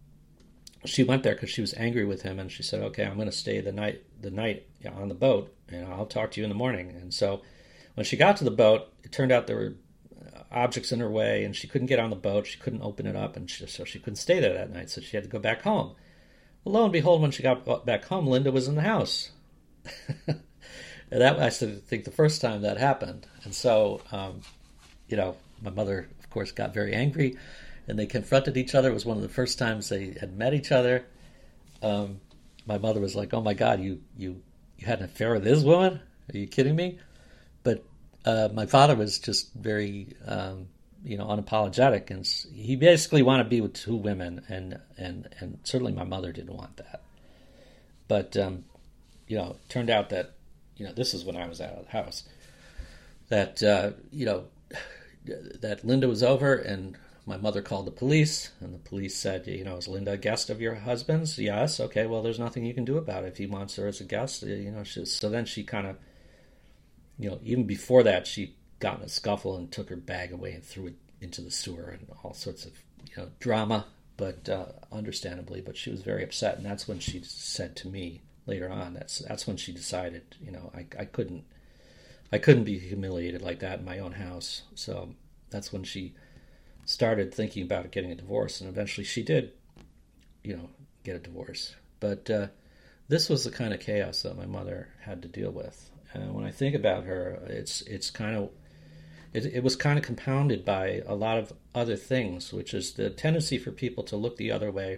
[SPEAKER 1] she went there because she was angry with him, and she said, "Okay, I'm going to stay the night, the night on the boat, and I'll talk to you in the morning." And so, when she got to the boat, it turned out there were objects in her way, and she couldn't get on the boat. She couldn't open it up, and she, so she couldn't stay there that night. So she had to go back home. Well, lo and behold, when she got back home, Linda was in the house. And that was, I think, the first time that happened. And so, um, you know, my mother, of course, got very angry, and they confronted each other. It was one of the first times they had met each other. um, my mother was like, "Oh my God, you you you had an affair with this woman? Are you kidding me?" But uh, my father was just very, um, you know, unapologetic, and he basically wanted to be with two women, and and and certainly my mother didn't want that. But um, you know, it turned out that, you know, this is when I was out of the house, that uh, you know, that Linda was over, and my mother called the police, and the police said, you know, is Linda a guest of your husband's? Yes. Okay, well, there's nothing you can do about it. If he wants her as a guest, you know, she, so then she kind of, you know, even before that, she got in a scuffle and took her bag away and threw it into the sewer and all sorts of, you know, drama, but uh, understandably, but she was very upset, and that's when she said to me later on, that's that's when she decided, you know, I, I couldn't, I couldn't be humiliated like that in my own house. So that's when she started thinking about getting a divorce, and eventually she did, you know, get a divorce. But uh, this was the kind of chaos that my mother had to deal with. And when I think about her, it's it's kind of it, it was kind of compounded by a lot of other things, which is the tendency for people to look the other way,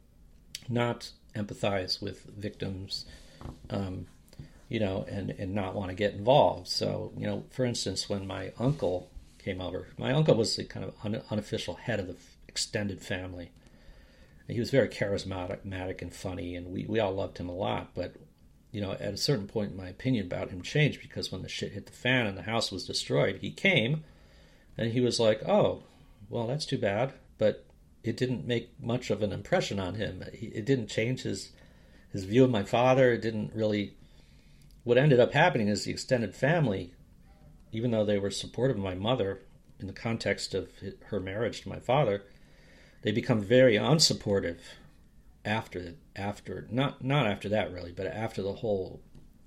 [SPEAKER 1] not empathize with victims, um, you know, and, and not want to get involved. So, you know, for instance, when my uncle came over, my uncle was the kind of un, unofficial head of the extended family. And he was very charismatic and funny, and we, we all loved him a lot. But, you know, at a certain point, my opinion about him changed, because when the shit hit the fan and the house was destroyed, he came and he was like, oh, well, that's too bad. But it didn't make much of an impression on him. It didn't change his his view of my father. It didn't really... What ended up happening is the extended family, even though they were supportive of my mother in the context of her marriage to my father, they become very unsupportive after after not not after that really, but after the whole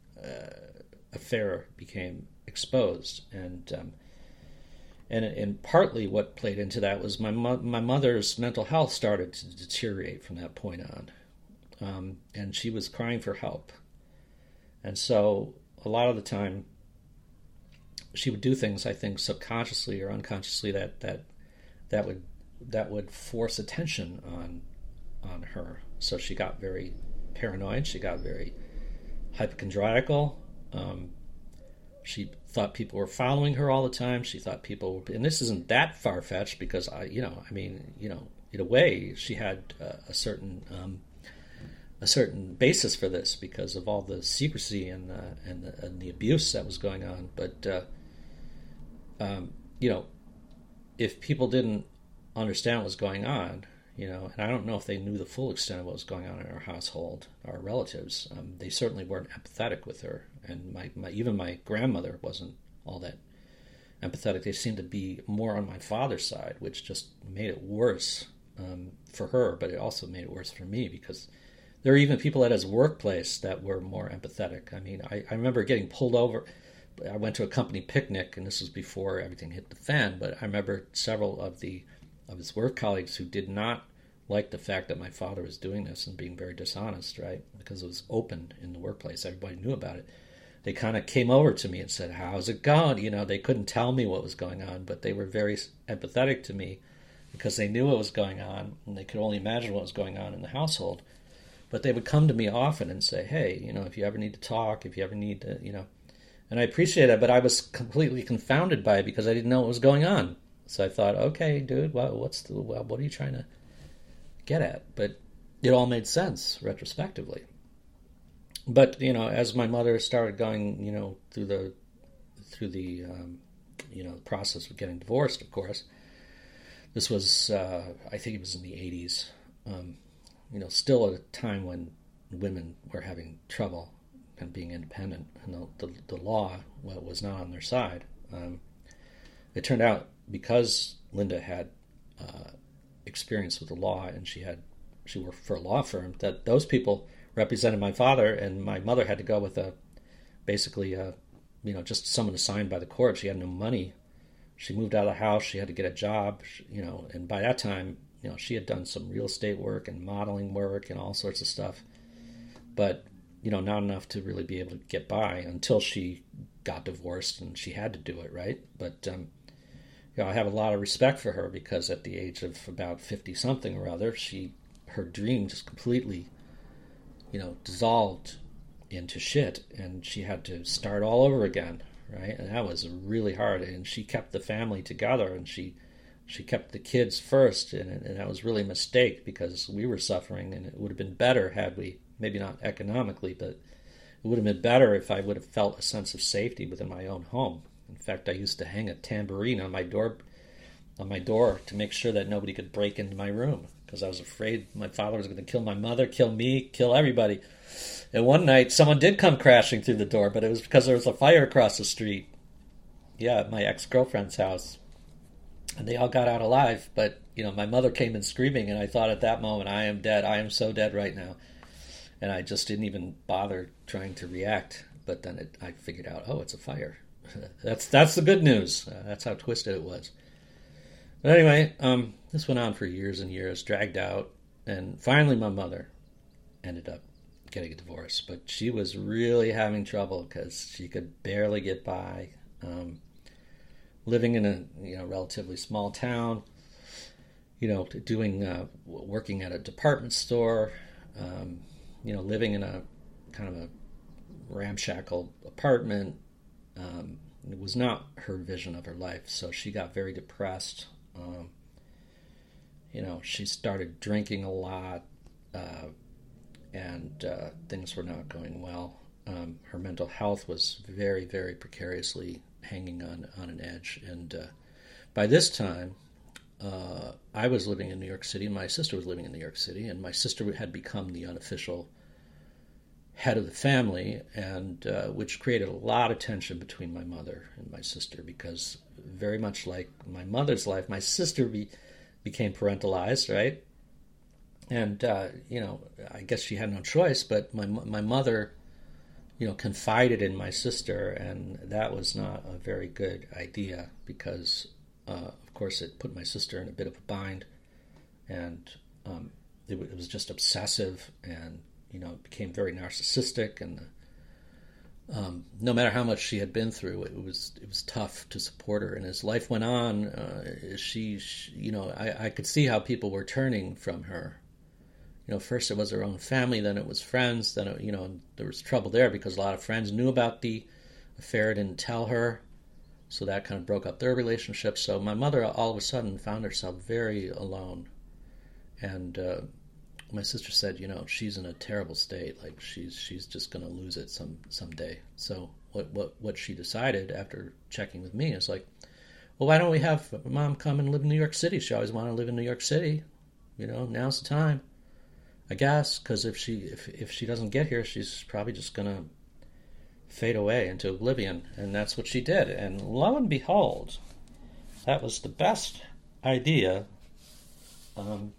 [SPEAKER 1] uh, affair became exposed. And um, and and partly what played into that was my mo- my mother's mental health started to deteriorate from that point on, um, and she was crying for help. And so a lot of the time she would do things, I think, subconsciously or unconsciously that that that would that would force attention on on her. So she got very paranoid. She got very hypochondriacal. Um, she thought people were following her all the time. She thought people were, and this isn't that far fetched, because I, you know, I mean, you know, in a way, she had uh, a certain um, a certain basis for this because of all the secrecy and uh, and, the, and the abuse that was going on. But uh, um, you know, if people didn't understand what was going on, you know, and I don't know if they knew the full extent of what was going on in our household, our relatives, um, they certainly weren't empathetic with her. And my, my even my grandmother wasn't all that empathetic. They seemed to be more on my father's side, which just made it worse um, for her, but it also made it worse for me, because there were even people at his workplace that were more empathetic. I mean, I, I remember getting pulled over. I went to a company picnic, and this was before everything hit the fan, but I remember several of the of his work colleagues who did not like the fact that my father was doing this and being very dishonest, right? Because it was open in the workplace. Everybody knew about it. They kind of came over to me and said, how's it going? You know, they couldn't tell me what was going on, but they were very empathetic to me because they knew what was going on, and they could only imagine what was going on in the household. But they would come to me often and say, hey, you know, if you ever need to talk, if you ever need to, you know. And I appreciate that, but I was completely confounded by it because I didn't know what was going on. So I thought, okay, dude, well, what's the, well, what are you trying to get at? But it all made sense retrospectively. But, you know, as my mother started going, you know, through the, through the, um, you know, the process of getting divorced, of course, this was, uh, I think it was in the eighties, um, you know, still at a time when women were having trouble and being independent, and the, the, the law well, was not on their side. Um, it turned out, because Linda had uh, experience with the law, and she had she worked for a law firm, that those people represented my father, and my mother had to go with a basically a, you know, just someone assigned by the court. She had no money. She moved out of the house. She had to get a job, you know, and by that time, you know, she had done some real estate work and modeling work and all sorts of stuff, but you know, not enough to really be able to get by until she got divorced, and she had to do it, right? But um, you know, I have a lot of respect for her, because at the age of about fifty something or other, she her dream just completely you know, dissolved into shit, and she had to start all over again, right? And that was really hard. And she kept the family together, and she she kept the kids first, and, and that was really a mistake because we were suffering, and it would have been better had we, maybe not economically, but it would have been better if I would have felt a sense of safety within my own home. In fact, I used to hang a tambourine on my door on my door to make sure that nobody could break into my room because I was afraid my father was going to kill my mother, kill me, kill everybody. And one night, someone did come crashing through the door, but it was because there was a fire across the street. Yeah, at my ex-girlfriend's house. And they all got out alive, but, you know, my mother came in screaming, and I thought at that moment, I am dead. I am so dead right now. And I just didn't even bother trying to react. But then it, I figured out, oh, it's a fire. that's that's the good news. Uh, that's how twisted it was. But anyway, um, this went on for years and years, dragged out, and finally my mother ended up getting a divorce. But she was really having trouble because she could barely get by. Um, living in a you know relatively small town, you know, doing uh, working at a department store, um, you know, living in a kind of a ramshackle apartment. Um, it was not her vision of her life, so she got very depressed. Um, you know, she started drinking a lot, uh, and uh, things were not going well. Um, her mental health was very, very precariously hanging on, on an edge. And uh, by this time, uh, I was living in New York City, and my sister was living in New York City, and my sister had become the unofficial head of the family, and uh, which created a lot of tension between my mother and my sister, because very much like my mother's life, my sister be, became parentalized, right? And, uh, you know, I guess she had no choice, but my my mother, you know, confided in my sister, and that was not a very good idea because, uh, of course, it put my sister in a bit of a bind, and um, it, it was just obsessive, and, you know, it became very narcissistic, and um, no matter how much she had been through, it was it was tough to support her. And as life went on, uh, she, she, you know, I, I could see how people were turning from her. You know, first it was her own family, then it was friends, then, it, you know, there was trouble there because a lot of friends knew about the affair, didn't tell her, so that kind of broke up their relationship. So my mother all of a sudden found herself very alone. And uh, my sister said, you know, she's in a terrible state, like she's she's just going to lose it some someday. So what, what, what she decided after checking with me is like, well, why don't we have Mom come and live in New York City? She always wanted to live in New York City. You know, now's the time. I guess, because if she if if she doesn't get here, she's probably just gonna fade away into oblivion, and that's what she did. And lo and behold, that was the best idea um,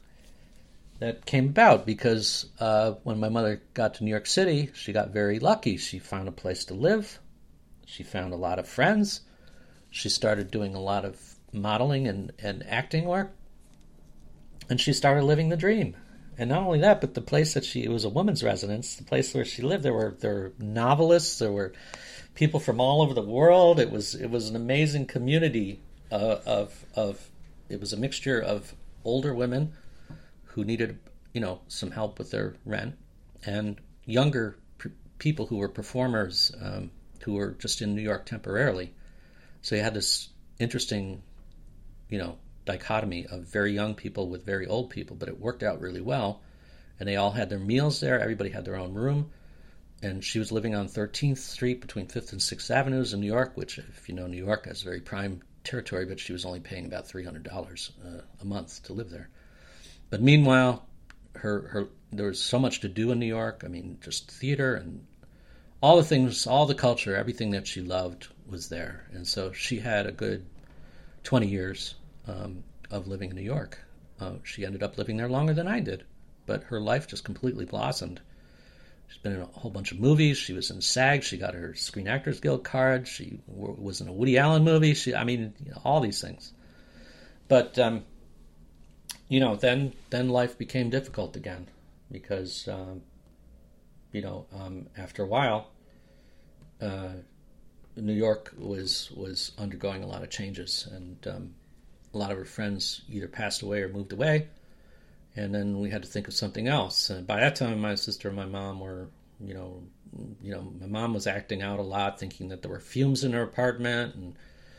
[SPEAKER 1] that came about because uh, when my mother got to New York City, she got very lucky. She found a place to live. She found a lot of friends. She started doing a lot of modeling and, and acting work, and she started living the dream. And not only that, but the place that she, it was a woman's residence, the place where she lived, there were there were novelists, there were people from all over the world. It was it was an amazing community uh, of of it was a mixture of older women who needed, you know, some help with their rent, and younger p- people who were performers um, who were just in New York temporarily. So you had this interesting, you know, dichotomy of very young people with very old people, but it worked out really well. And they all had their meals there. Everybody had their own room. And she was living on thirteenth Street between fifth and sixth Avenues in New York, which, if you know New York, is very prime territory, but she was only paying about three hundred dollars uh, a month to live there. But meanwhile, her her there was so much to do in New York. I mean, just theater and all the things, all the culture, everything that she loved was there. And so she had a good twenty years Um, of living in New York. Uh, she ended up living there longer than I did, but her life just completely blossomed. She's been in a whole bunch of movies. She was in SAG. She got her Screen Actors Guild card. She w- was in a Woody Allen movie. She, I mean, you know, all these things. But um, you know, then then life became difficult again because um, you know um, after a while, uh, New York was was undergoing a lot of changes, and um, a lot of her friends either passed away or moved away, And then we had to think of something else. And by that time, my sister and my mom were, you know, you know, my mom was acting out a lot, thinking that there were fumes in her apartment and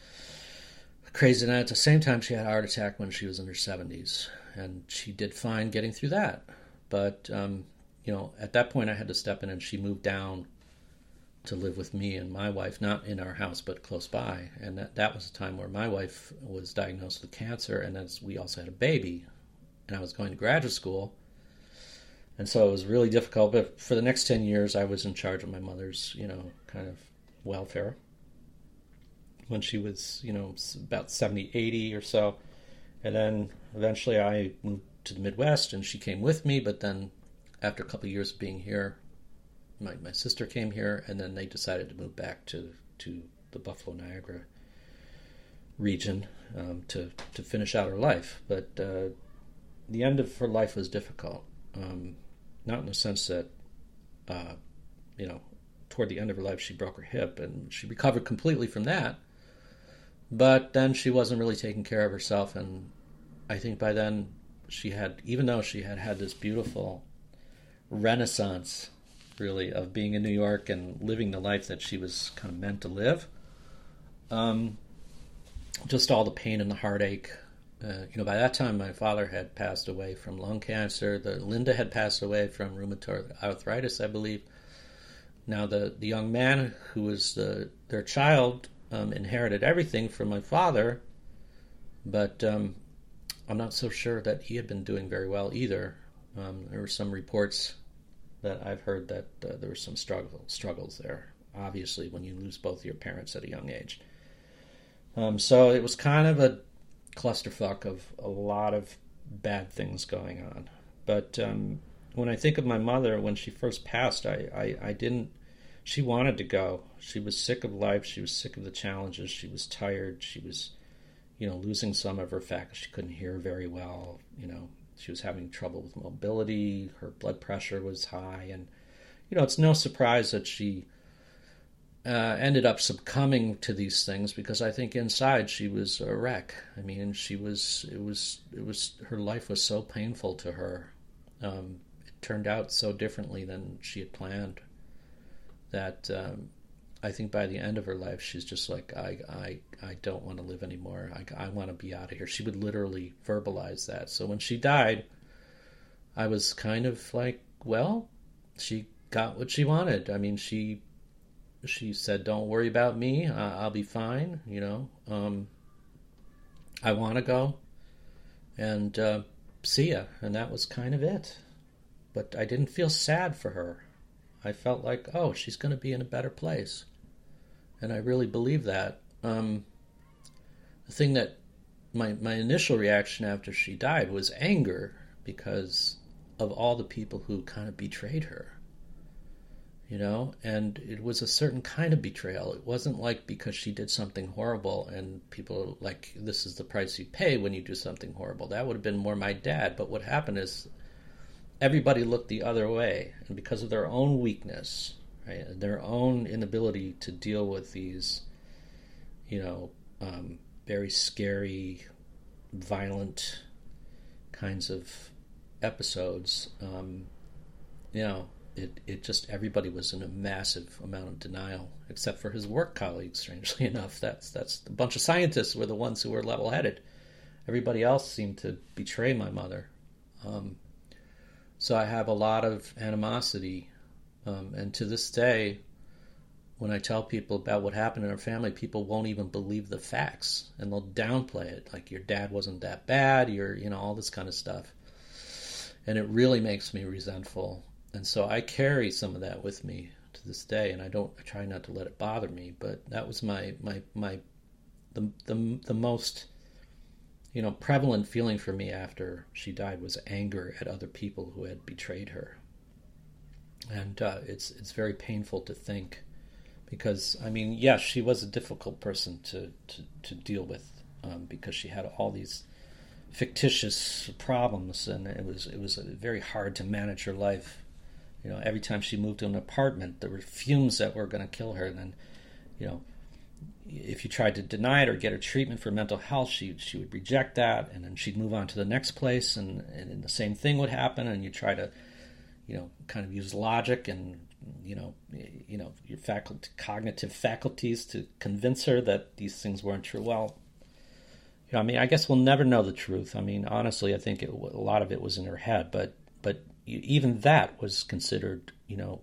[SPEAKER 1] crazy. And at the same time, she had a heart attack when she was in her seventies, and she did fine getting through that. But um, you know, at that point, I had to step in, and she moved down to live with me and my wife, not in our house, but close by. And that, that was a time where my wife was diagnosed with cancer, and as we also had a baby, and I was going to graduate school. And so it was really difficult. But for the next ten years, I was in charge of my mother's, you know, kind of welfare. When she was, you know, about seventy, eighty or so. And then eventually I moved to the Midwest, and she came with me. But then after a couple of years of being here, my, my sister came here, and then they decided to move back to, to the Buffalo, Niagara region um, to, to finish out her life. But uh, the end of her life was difficult. Um, not in the sense that, uh, you know, toward the end of her life she broke her hip, and she recovered completely from that. But then she wasn't really taking care of herself, and I think by then she had, even though she had had this beautiful renaissance, really, of being in New York and living the life that she was kind of meant to live, um, just all the pain and the heartache. Uh, you know, by that time, my father had passed away from lung cancer. The Linda had passed away from rheumatoid arthritis, I believe. Now, the, the young man who was the, their child um, inherited everything from my father, but um, I'm not so sure that he had been doing very well either. Um, there were some reports that I've heard that uh, there were some struggle, struggles there, obviously, when you lose both your parents at a young age. Um, so it was kind of a clusterfuck of a lot of bad things going on. But um, when I think of my mother, when she first passed, I, I, I didn't, she wanted to go. She was sick of life. She was sick of the challenges. She was tired. She was, you know, losing some of her faculties. She couldn't hear very well. You know, she was having trouble with mobility. Her blood pressure was high. And, you know, it's no surprise that she Uh, ended up succumbing to these things, because I think inside she was a wreck. I mean, she was, it was, it was, her life was so painful to her. Um, it turned out so differently than she had planned that um, I think by the end of her life, she's just like, I, I, I don't want to live anymore. I, I want to be out of here. She would literally verbalize that. So when she died, I was kind of like, well, she got what she wanted. I mean, she She said, don't worry about me. Uh, I'll be fine. You know, um, I want to go and uh, see ya. And that was kind of it. But I didn't feel sad for her. I felt like, oh, she's going to be in a better place. And I really believe that. Um, the thing that my, my initial reaction after she died was anger, because of all the people who kind of betrayed her. You know, and it was a certain kind of betrayal. It wasn't like because she did something horrible and people like, this is the price you pay when you do something horrible. That would have been more my dad. But what happened is everybody looked the other way. And because of their own weakness, right, their own inability to deal with these, you know, um, very scary, violent kinds of episodes, um, you know, It, it just, everybody was in a massive amount of denial, except for his work colleagues, strangely enough. That's that's a bunch of scientists were the ones who were level-headed. Everybody else seemed to betray my mother. Um, so I have a lot of animosity. Um, and to this day, when I tell people about what happened in our family, people won't even believe the facts. And they'll downplay it, like your dad wasn't that bad, you're, you know, all this kind of stuff. And it really makes me resentful. And so I carry some of that with me to this day, and I don't, I try not to let it bother me. But that was my, my, my, the, the, the most, you know, prevalent feeling for me after she died was anger at other people who had betrayed her. And uh, it's, it's very painful to think, because, I mean, yes, she was a difficult person to, to, to deal with, um, because she had all these fictitious problems, and it was, it was very hard to manage her life. You know, every time she moved to an apartment, there were fumes that were going to kill her. And then, you know, if you tried to deny it or get her treatment for mental health, she she would reject that, and then she'd move on to the next place, and, and the same thing would happen. And you try to, you know, kind of use logic and you know, you know, your faculty, cognitive faculties to convince her that these things weren't true. Well, you know, I mean, I guess we'll never know the truth. I mean, honestly, I think it, a lot of it was in her head, but but even that was considered, you know,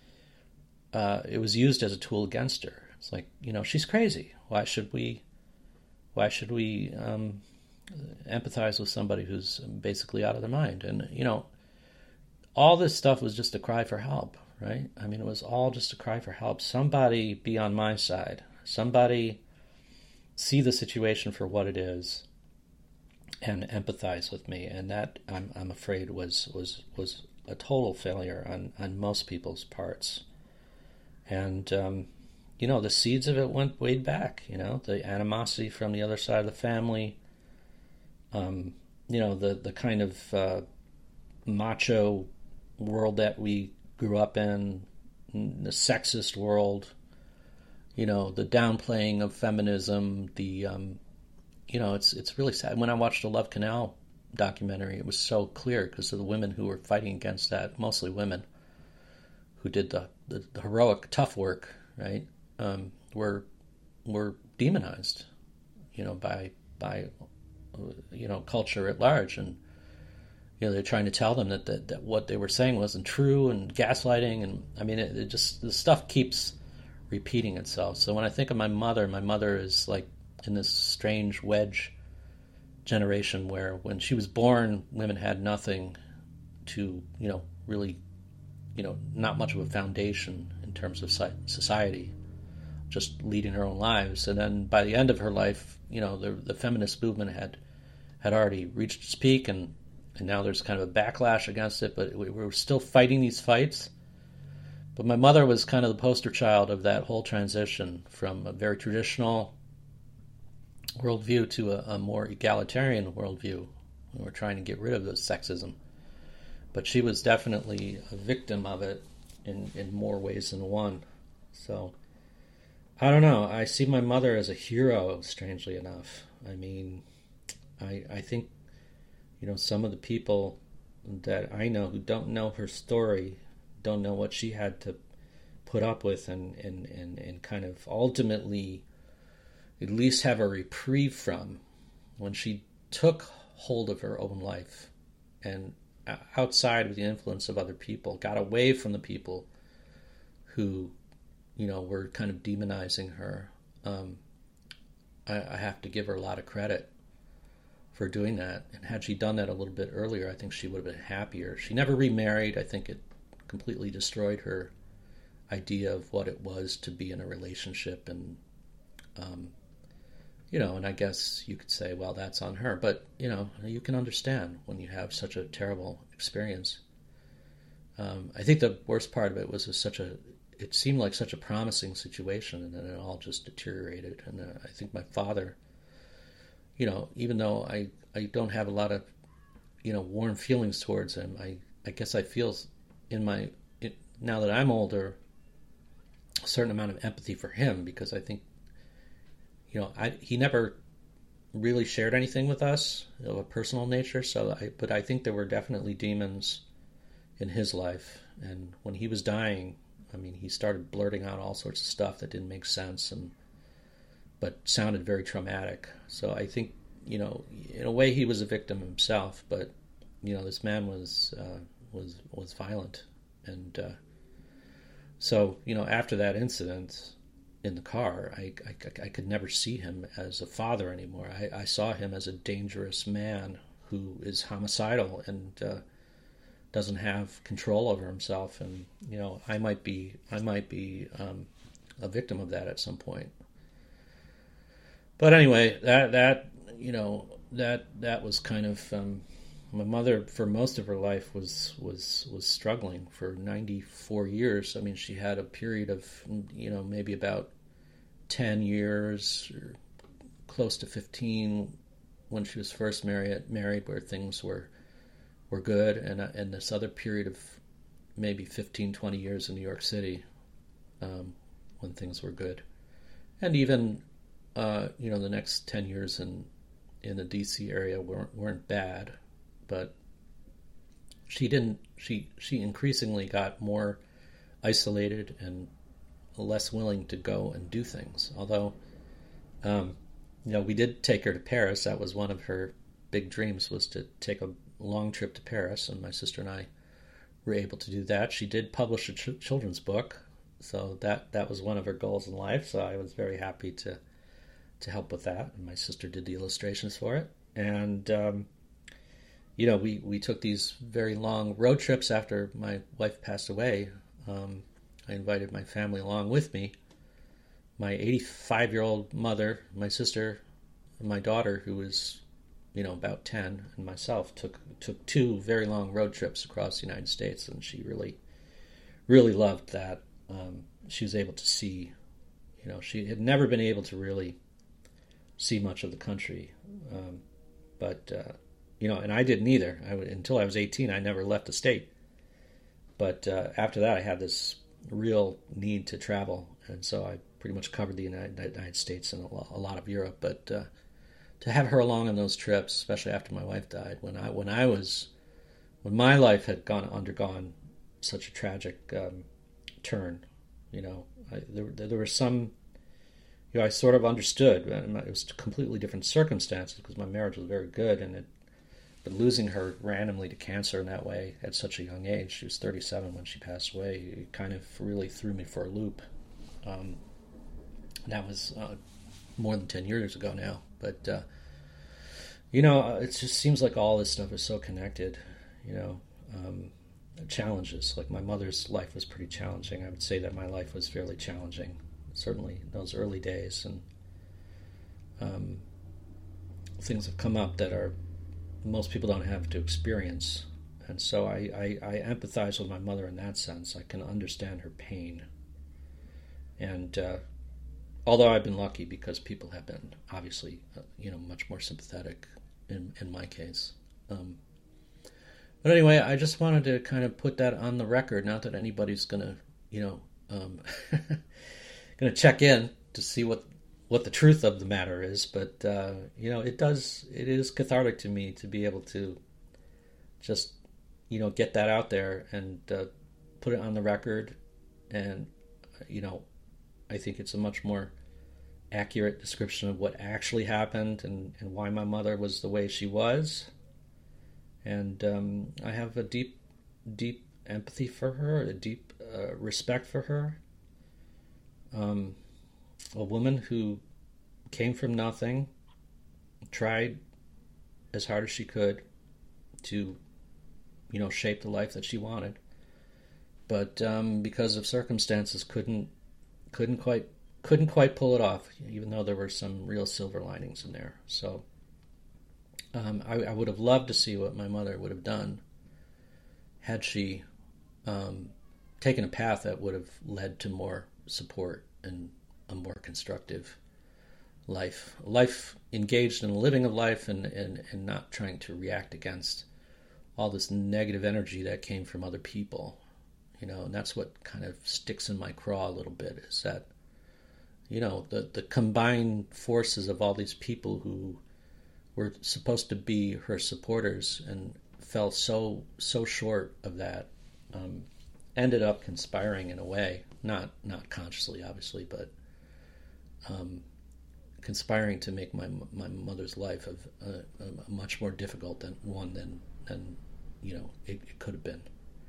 [SPEAKER 1] uh, it was used as a tool against her. It's like, you know, she's crazy. Why should we? Why should we um, empathize with somebody who's basically out of their mind? And you know, all this stuff was just a cry for help, right? I mean, it was all just a cry for help. Somebody be on my side. Somebody see the situation for what it is and empathize with me. And that, I'm I'm afraid, was was was a total failure on on most people's parts. And um, you know, the seeds of it went way back. You know, the animosity from the other side of the family. Um, you know, the the kind of uh, macho world that we grew up in, the sexist world. You know, the downplaying of feminism. The um, you know, it's it's really sad. When I watched the Love Canal documentary, it was so clear because of the women who were fighting against that, mostly women who did the the, the heroic, tough work, right? Um, were were demonized, you know, by by you know culture at large, and you know they're trying to tell them that that, that what they were saying wasn't true, and gaslighting, and I mean it, it just the stuff keeps repeating itself. So when I think of my mother, my mother is like in this strange wedge generation where when she was born, women had nothing to you know really you know not much of a foundation in terms of society, just leading her own lives. And then by the end of her life, you know, the the feminist movement had had already reached its peak, and, and now there's kind of a backlash against it, but we, we were still fighting these fights. But my mother was kind of the poster child of that whole transition from a very traditional worldview to a, a more egalitarian worldview. We were trying to get rid of the sexism. But she was definitely a victim of it in, in more ways than one. So I don't know. I see my mother as a hero, strangely enough. I mean, I I think, you know, some of the people that I know who don't know her story, don't know what she had to put up with and, and, and, and kind of ultimately at least have a reprieve from when she took hold of her own life and outside of the influence of other people, got away from the people who you know, were kind of demonizing her. Um, I, I have to give her a lot of credit for doing that. And had she done that a little bit earlier, I think she would have been happier. She never remarried. I think it completely destroyed her idea of what it was to be in a relationship. And, um, you know, and I guess you could say, well, that's on her. But, you know, you can understand when you have such a terrible experience. Um, I think the worst part of it was, was such a it seemed like such a promising situation, and then it all just deteriorated. And uh, I think my father, you know, even though I, I don't have a lot of, you know, warm feelings towards him, I, I guess I feel in my, it, now that I'm older, a certain amount of empathy for him, because I think, you know, I he never really shared anything with us of a personal nature. So, I, but I think there were definitely demons in his life, and when he was dying, I mean, he started blurting out all sorts of stuff that didn't make sense, and but sounded very traumatic. So I think, you know, in a way, he was a victim himself. But you know, this man was uh, was was violent, and uh, so you know, after that incident in the car, I, I, I could never see him as a father anymore. I, I saw him as a dangerous man who is homicidal and Uh, doesn't have control over himself, and you know I might be I might be um, a victim of that at some point. But anyway, that that you know that that was kind of um, my mother for most of her life was was was struggling for ninety-four years. I mean, she had a period of you know maybe about ten years or close to fifteen when she was first married married where things were. were good, and uh, and this other period of maybe fifteen, twenty years in New York City um, when things were good. and even uh, you know the next ten years in in the D C area weren't weren't bad, but she didn't. She she increasingly got more isolated and less willing to go and do things. Although, um, you know, we did take her to Paris. That was one of her big dreams, was to take a long trip to Paris, and my sister and I were able to do that. She did publish a ch- children's book, so that that was one of her goals in life. So I was very happy to to help with that, and my sister did the illustrations for it. And um, you know, we we took these very long road trips after my wife passed away. Um, I invited my family along with me. My eighty-five-year-old mother, my sister, and my daughter, who was, you know, about ten, and myself took took two very long road trips across the United States, and she really, really loved that. Um, she was able to see, you know, she had never been able to really see much of the country, um, but uh, you know, and I didn't either. I would, until I was eighteen, I never left the state. But uh, after that, I had this real need to travel, and so I pretty much covered the United, United States and a lot of Europe. But uh, to have her along on those trips, especially after my wife died, when I when I was when my life had gone undergone such a tragic um, turn, you know, I, there there were some, you know, I sort of understood. It was completely different circumstances because my marriage was very good, and it, but losing her randomly to cancer in that way at such a young age, she was thirty-seven when she passed away, it kind of really threw me for a loop. Um, that was uh, more than ten years ago now, but uh, you know, it just seems like all this stuff is so connected. You know, um, challenges, like my mother's life was pretty challenging. I would say that my life was fairly challenging, certainly in those early days, and um, things have come up that are most people don't have to experience, and so I, I, I empathize with my mother in that sense. I can understand her pain, and uh, although I've been lucky because people have been obviously uh, you know much more sympathetic in in my case. Um, but anyway, I just wanted to kind of put that on the record. Not that anybody's gonna you know um, gonna check in to see what what the truth of the matter is, but uh, you know, it does it is cathartic to me to be able to just you know get that out there and uh, put it on the record, and you know, I think it's a much more accurate description of what actually happened and, and why my mother was the way she was, and um, I have a deep, deep empathy for her, a deep uh, respect for her. Um, a woman who came from nothing, tried as hard as she could to, you know, shape the life that she wanted, but um, because of circumstances, couldn't couldn't quite couldn't quite pull it off. Even though there were some real silver linings in there. So um, I, I would have loved to see what my mother would have done had she um, taken a path that would have led to more support and a more constructive life, life engaged in the living of life, and, and, and not trying to react against all this negative energy that came from other people, you know, and that's what kind of sticks in my craw a little bit, is that, you know, the, the combined forces of all these people who were supposed to be her supporters and fell so, so short of that, um, ended up conspiring in a way, not, not consciously, obviously, but um, conspiring to make my my mother's life of uh, a much more difficult than one than than you know it, it could have been.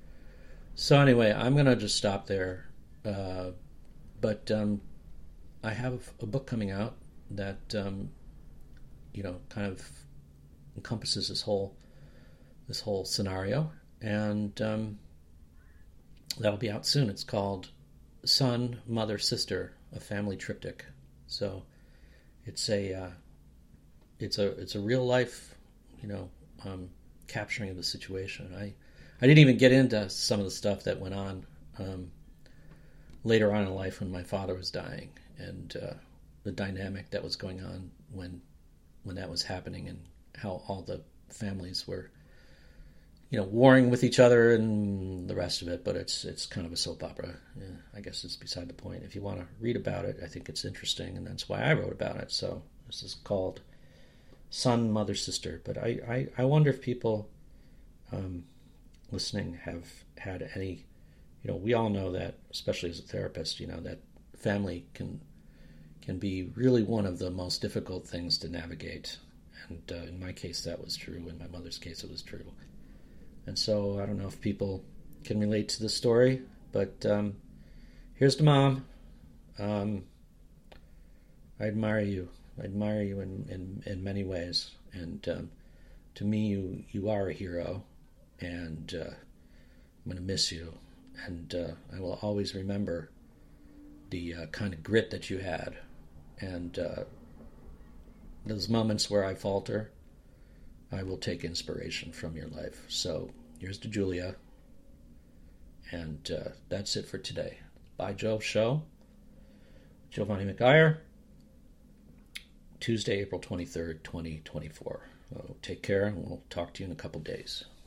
[SPEAKER 1] So anyway, I'm gonna just stop there. Uh, but um, I have a book coming out that um, you know kind of encompasses this whole this whole scenario, and um, that'll be out soon. It's called Son, Mother, Sister: A Family Triptych. So it's a uh, it's a it's a real life, you know, um, capturing of the situation. I I didn't even get into some of the stuff that went on um, later on in life when my father was dying, and uh, the dynamic that was going on when when that was happening, and how all the families were you know, warring with each other and the rest of it. But it's it's kind of a soap opera. Yeah, I guess it's beside the point. If you want to read about it, I think it's interesting, and that's why I wrote about it. So this is called Son, Mother, Sister. But I, I, I wonder if people um, listening have had any, you know, we all know that, especially as a therapist, you know, that family can can be really one of the most difficult things to navigate. And uh, in my case, that was true. In my mother's case, it was true. And so I don't know if people can relate to the story, but um, here's to Mom. Um, I admire you. I admire you in, in, in many ways. And um, to me, you, you are a hero. And uh, I'm going to miss you. And uh, I will always remember the uh, kind of grit that you had. And uh, those moments where I falter, I will take inspiration from your life. So here's to Julia. And uh, that's it for today. Bye, Joe Show. Giovanni McGuire. Tuesday, April twenty-third, twenty twenty-four. So take care, and we'll talk to you in a couple days.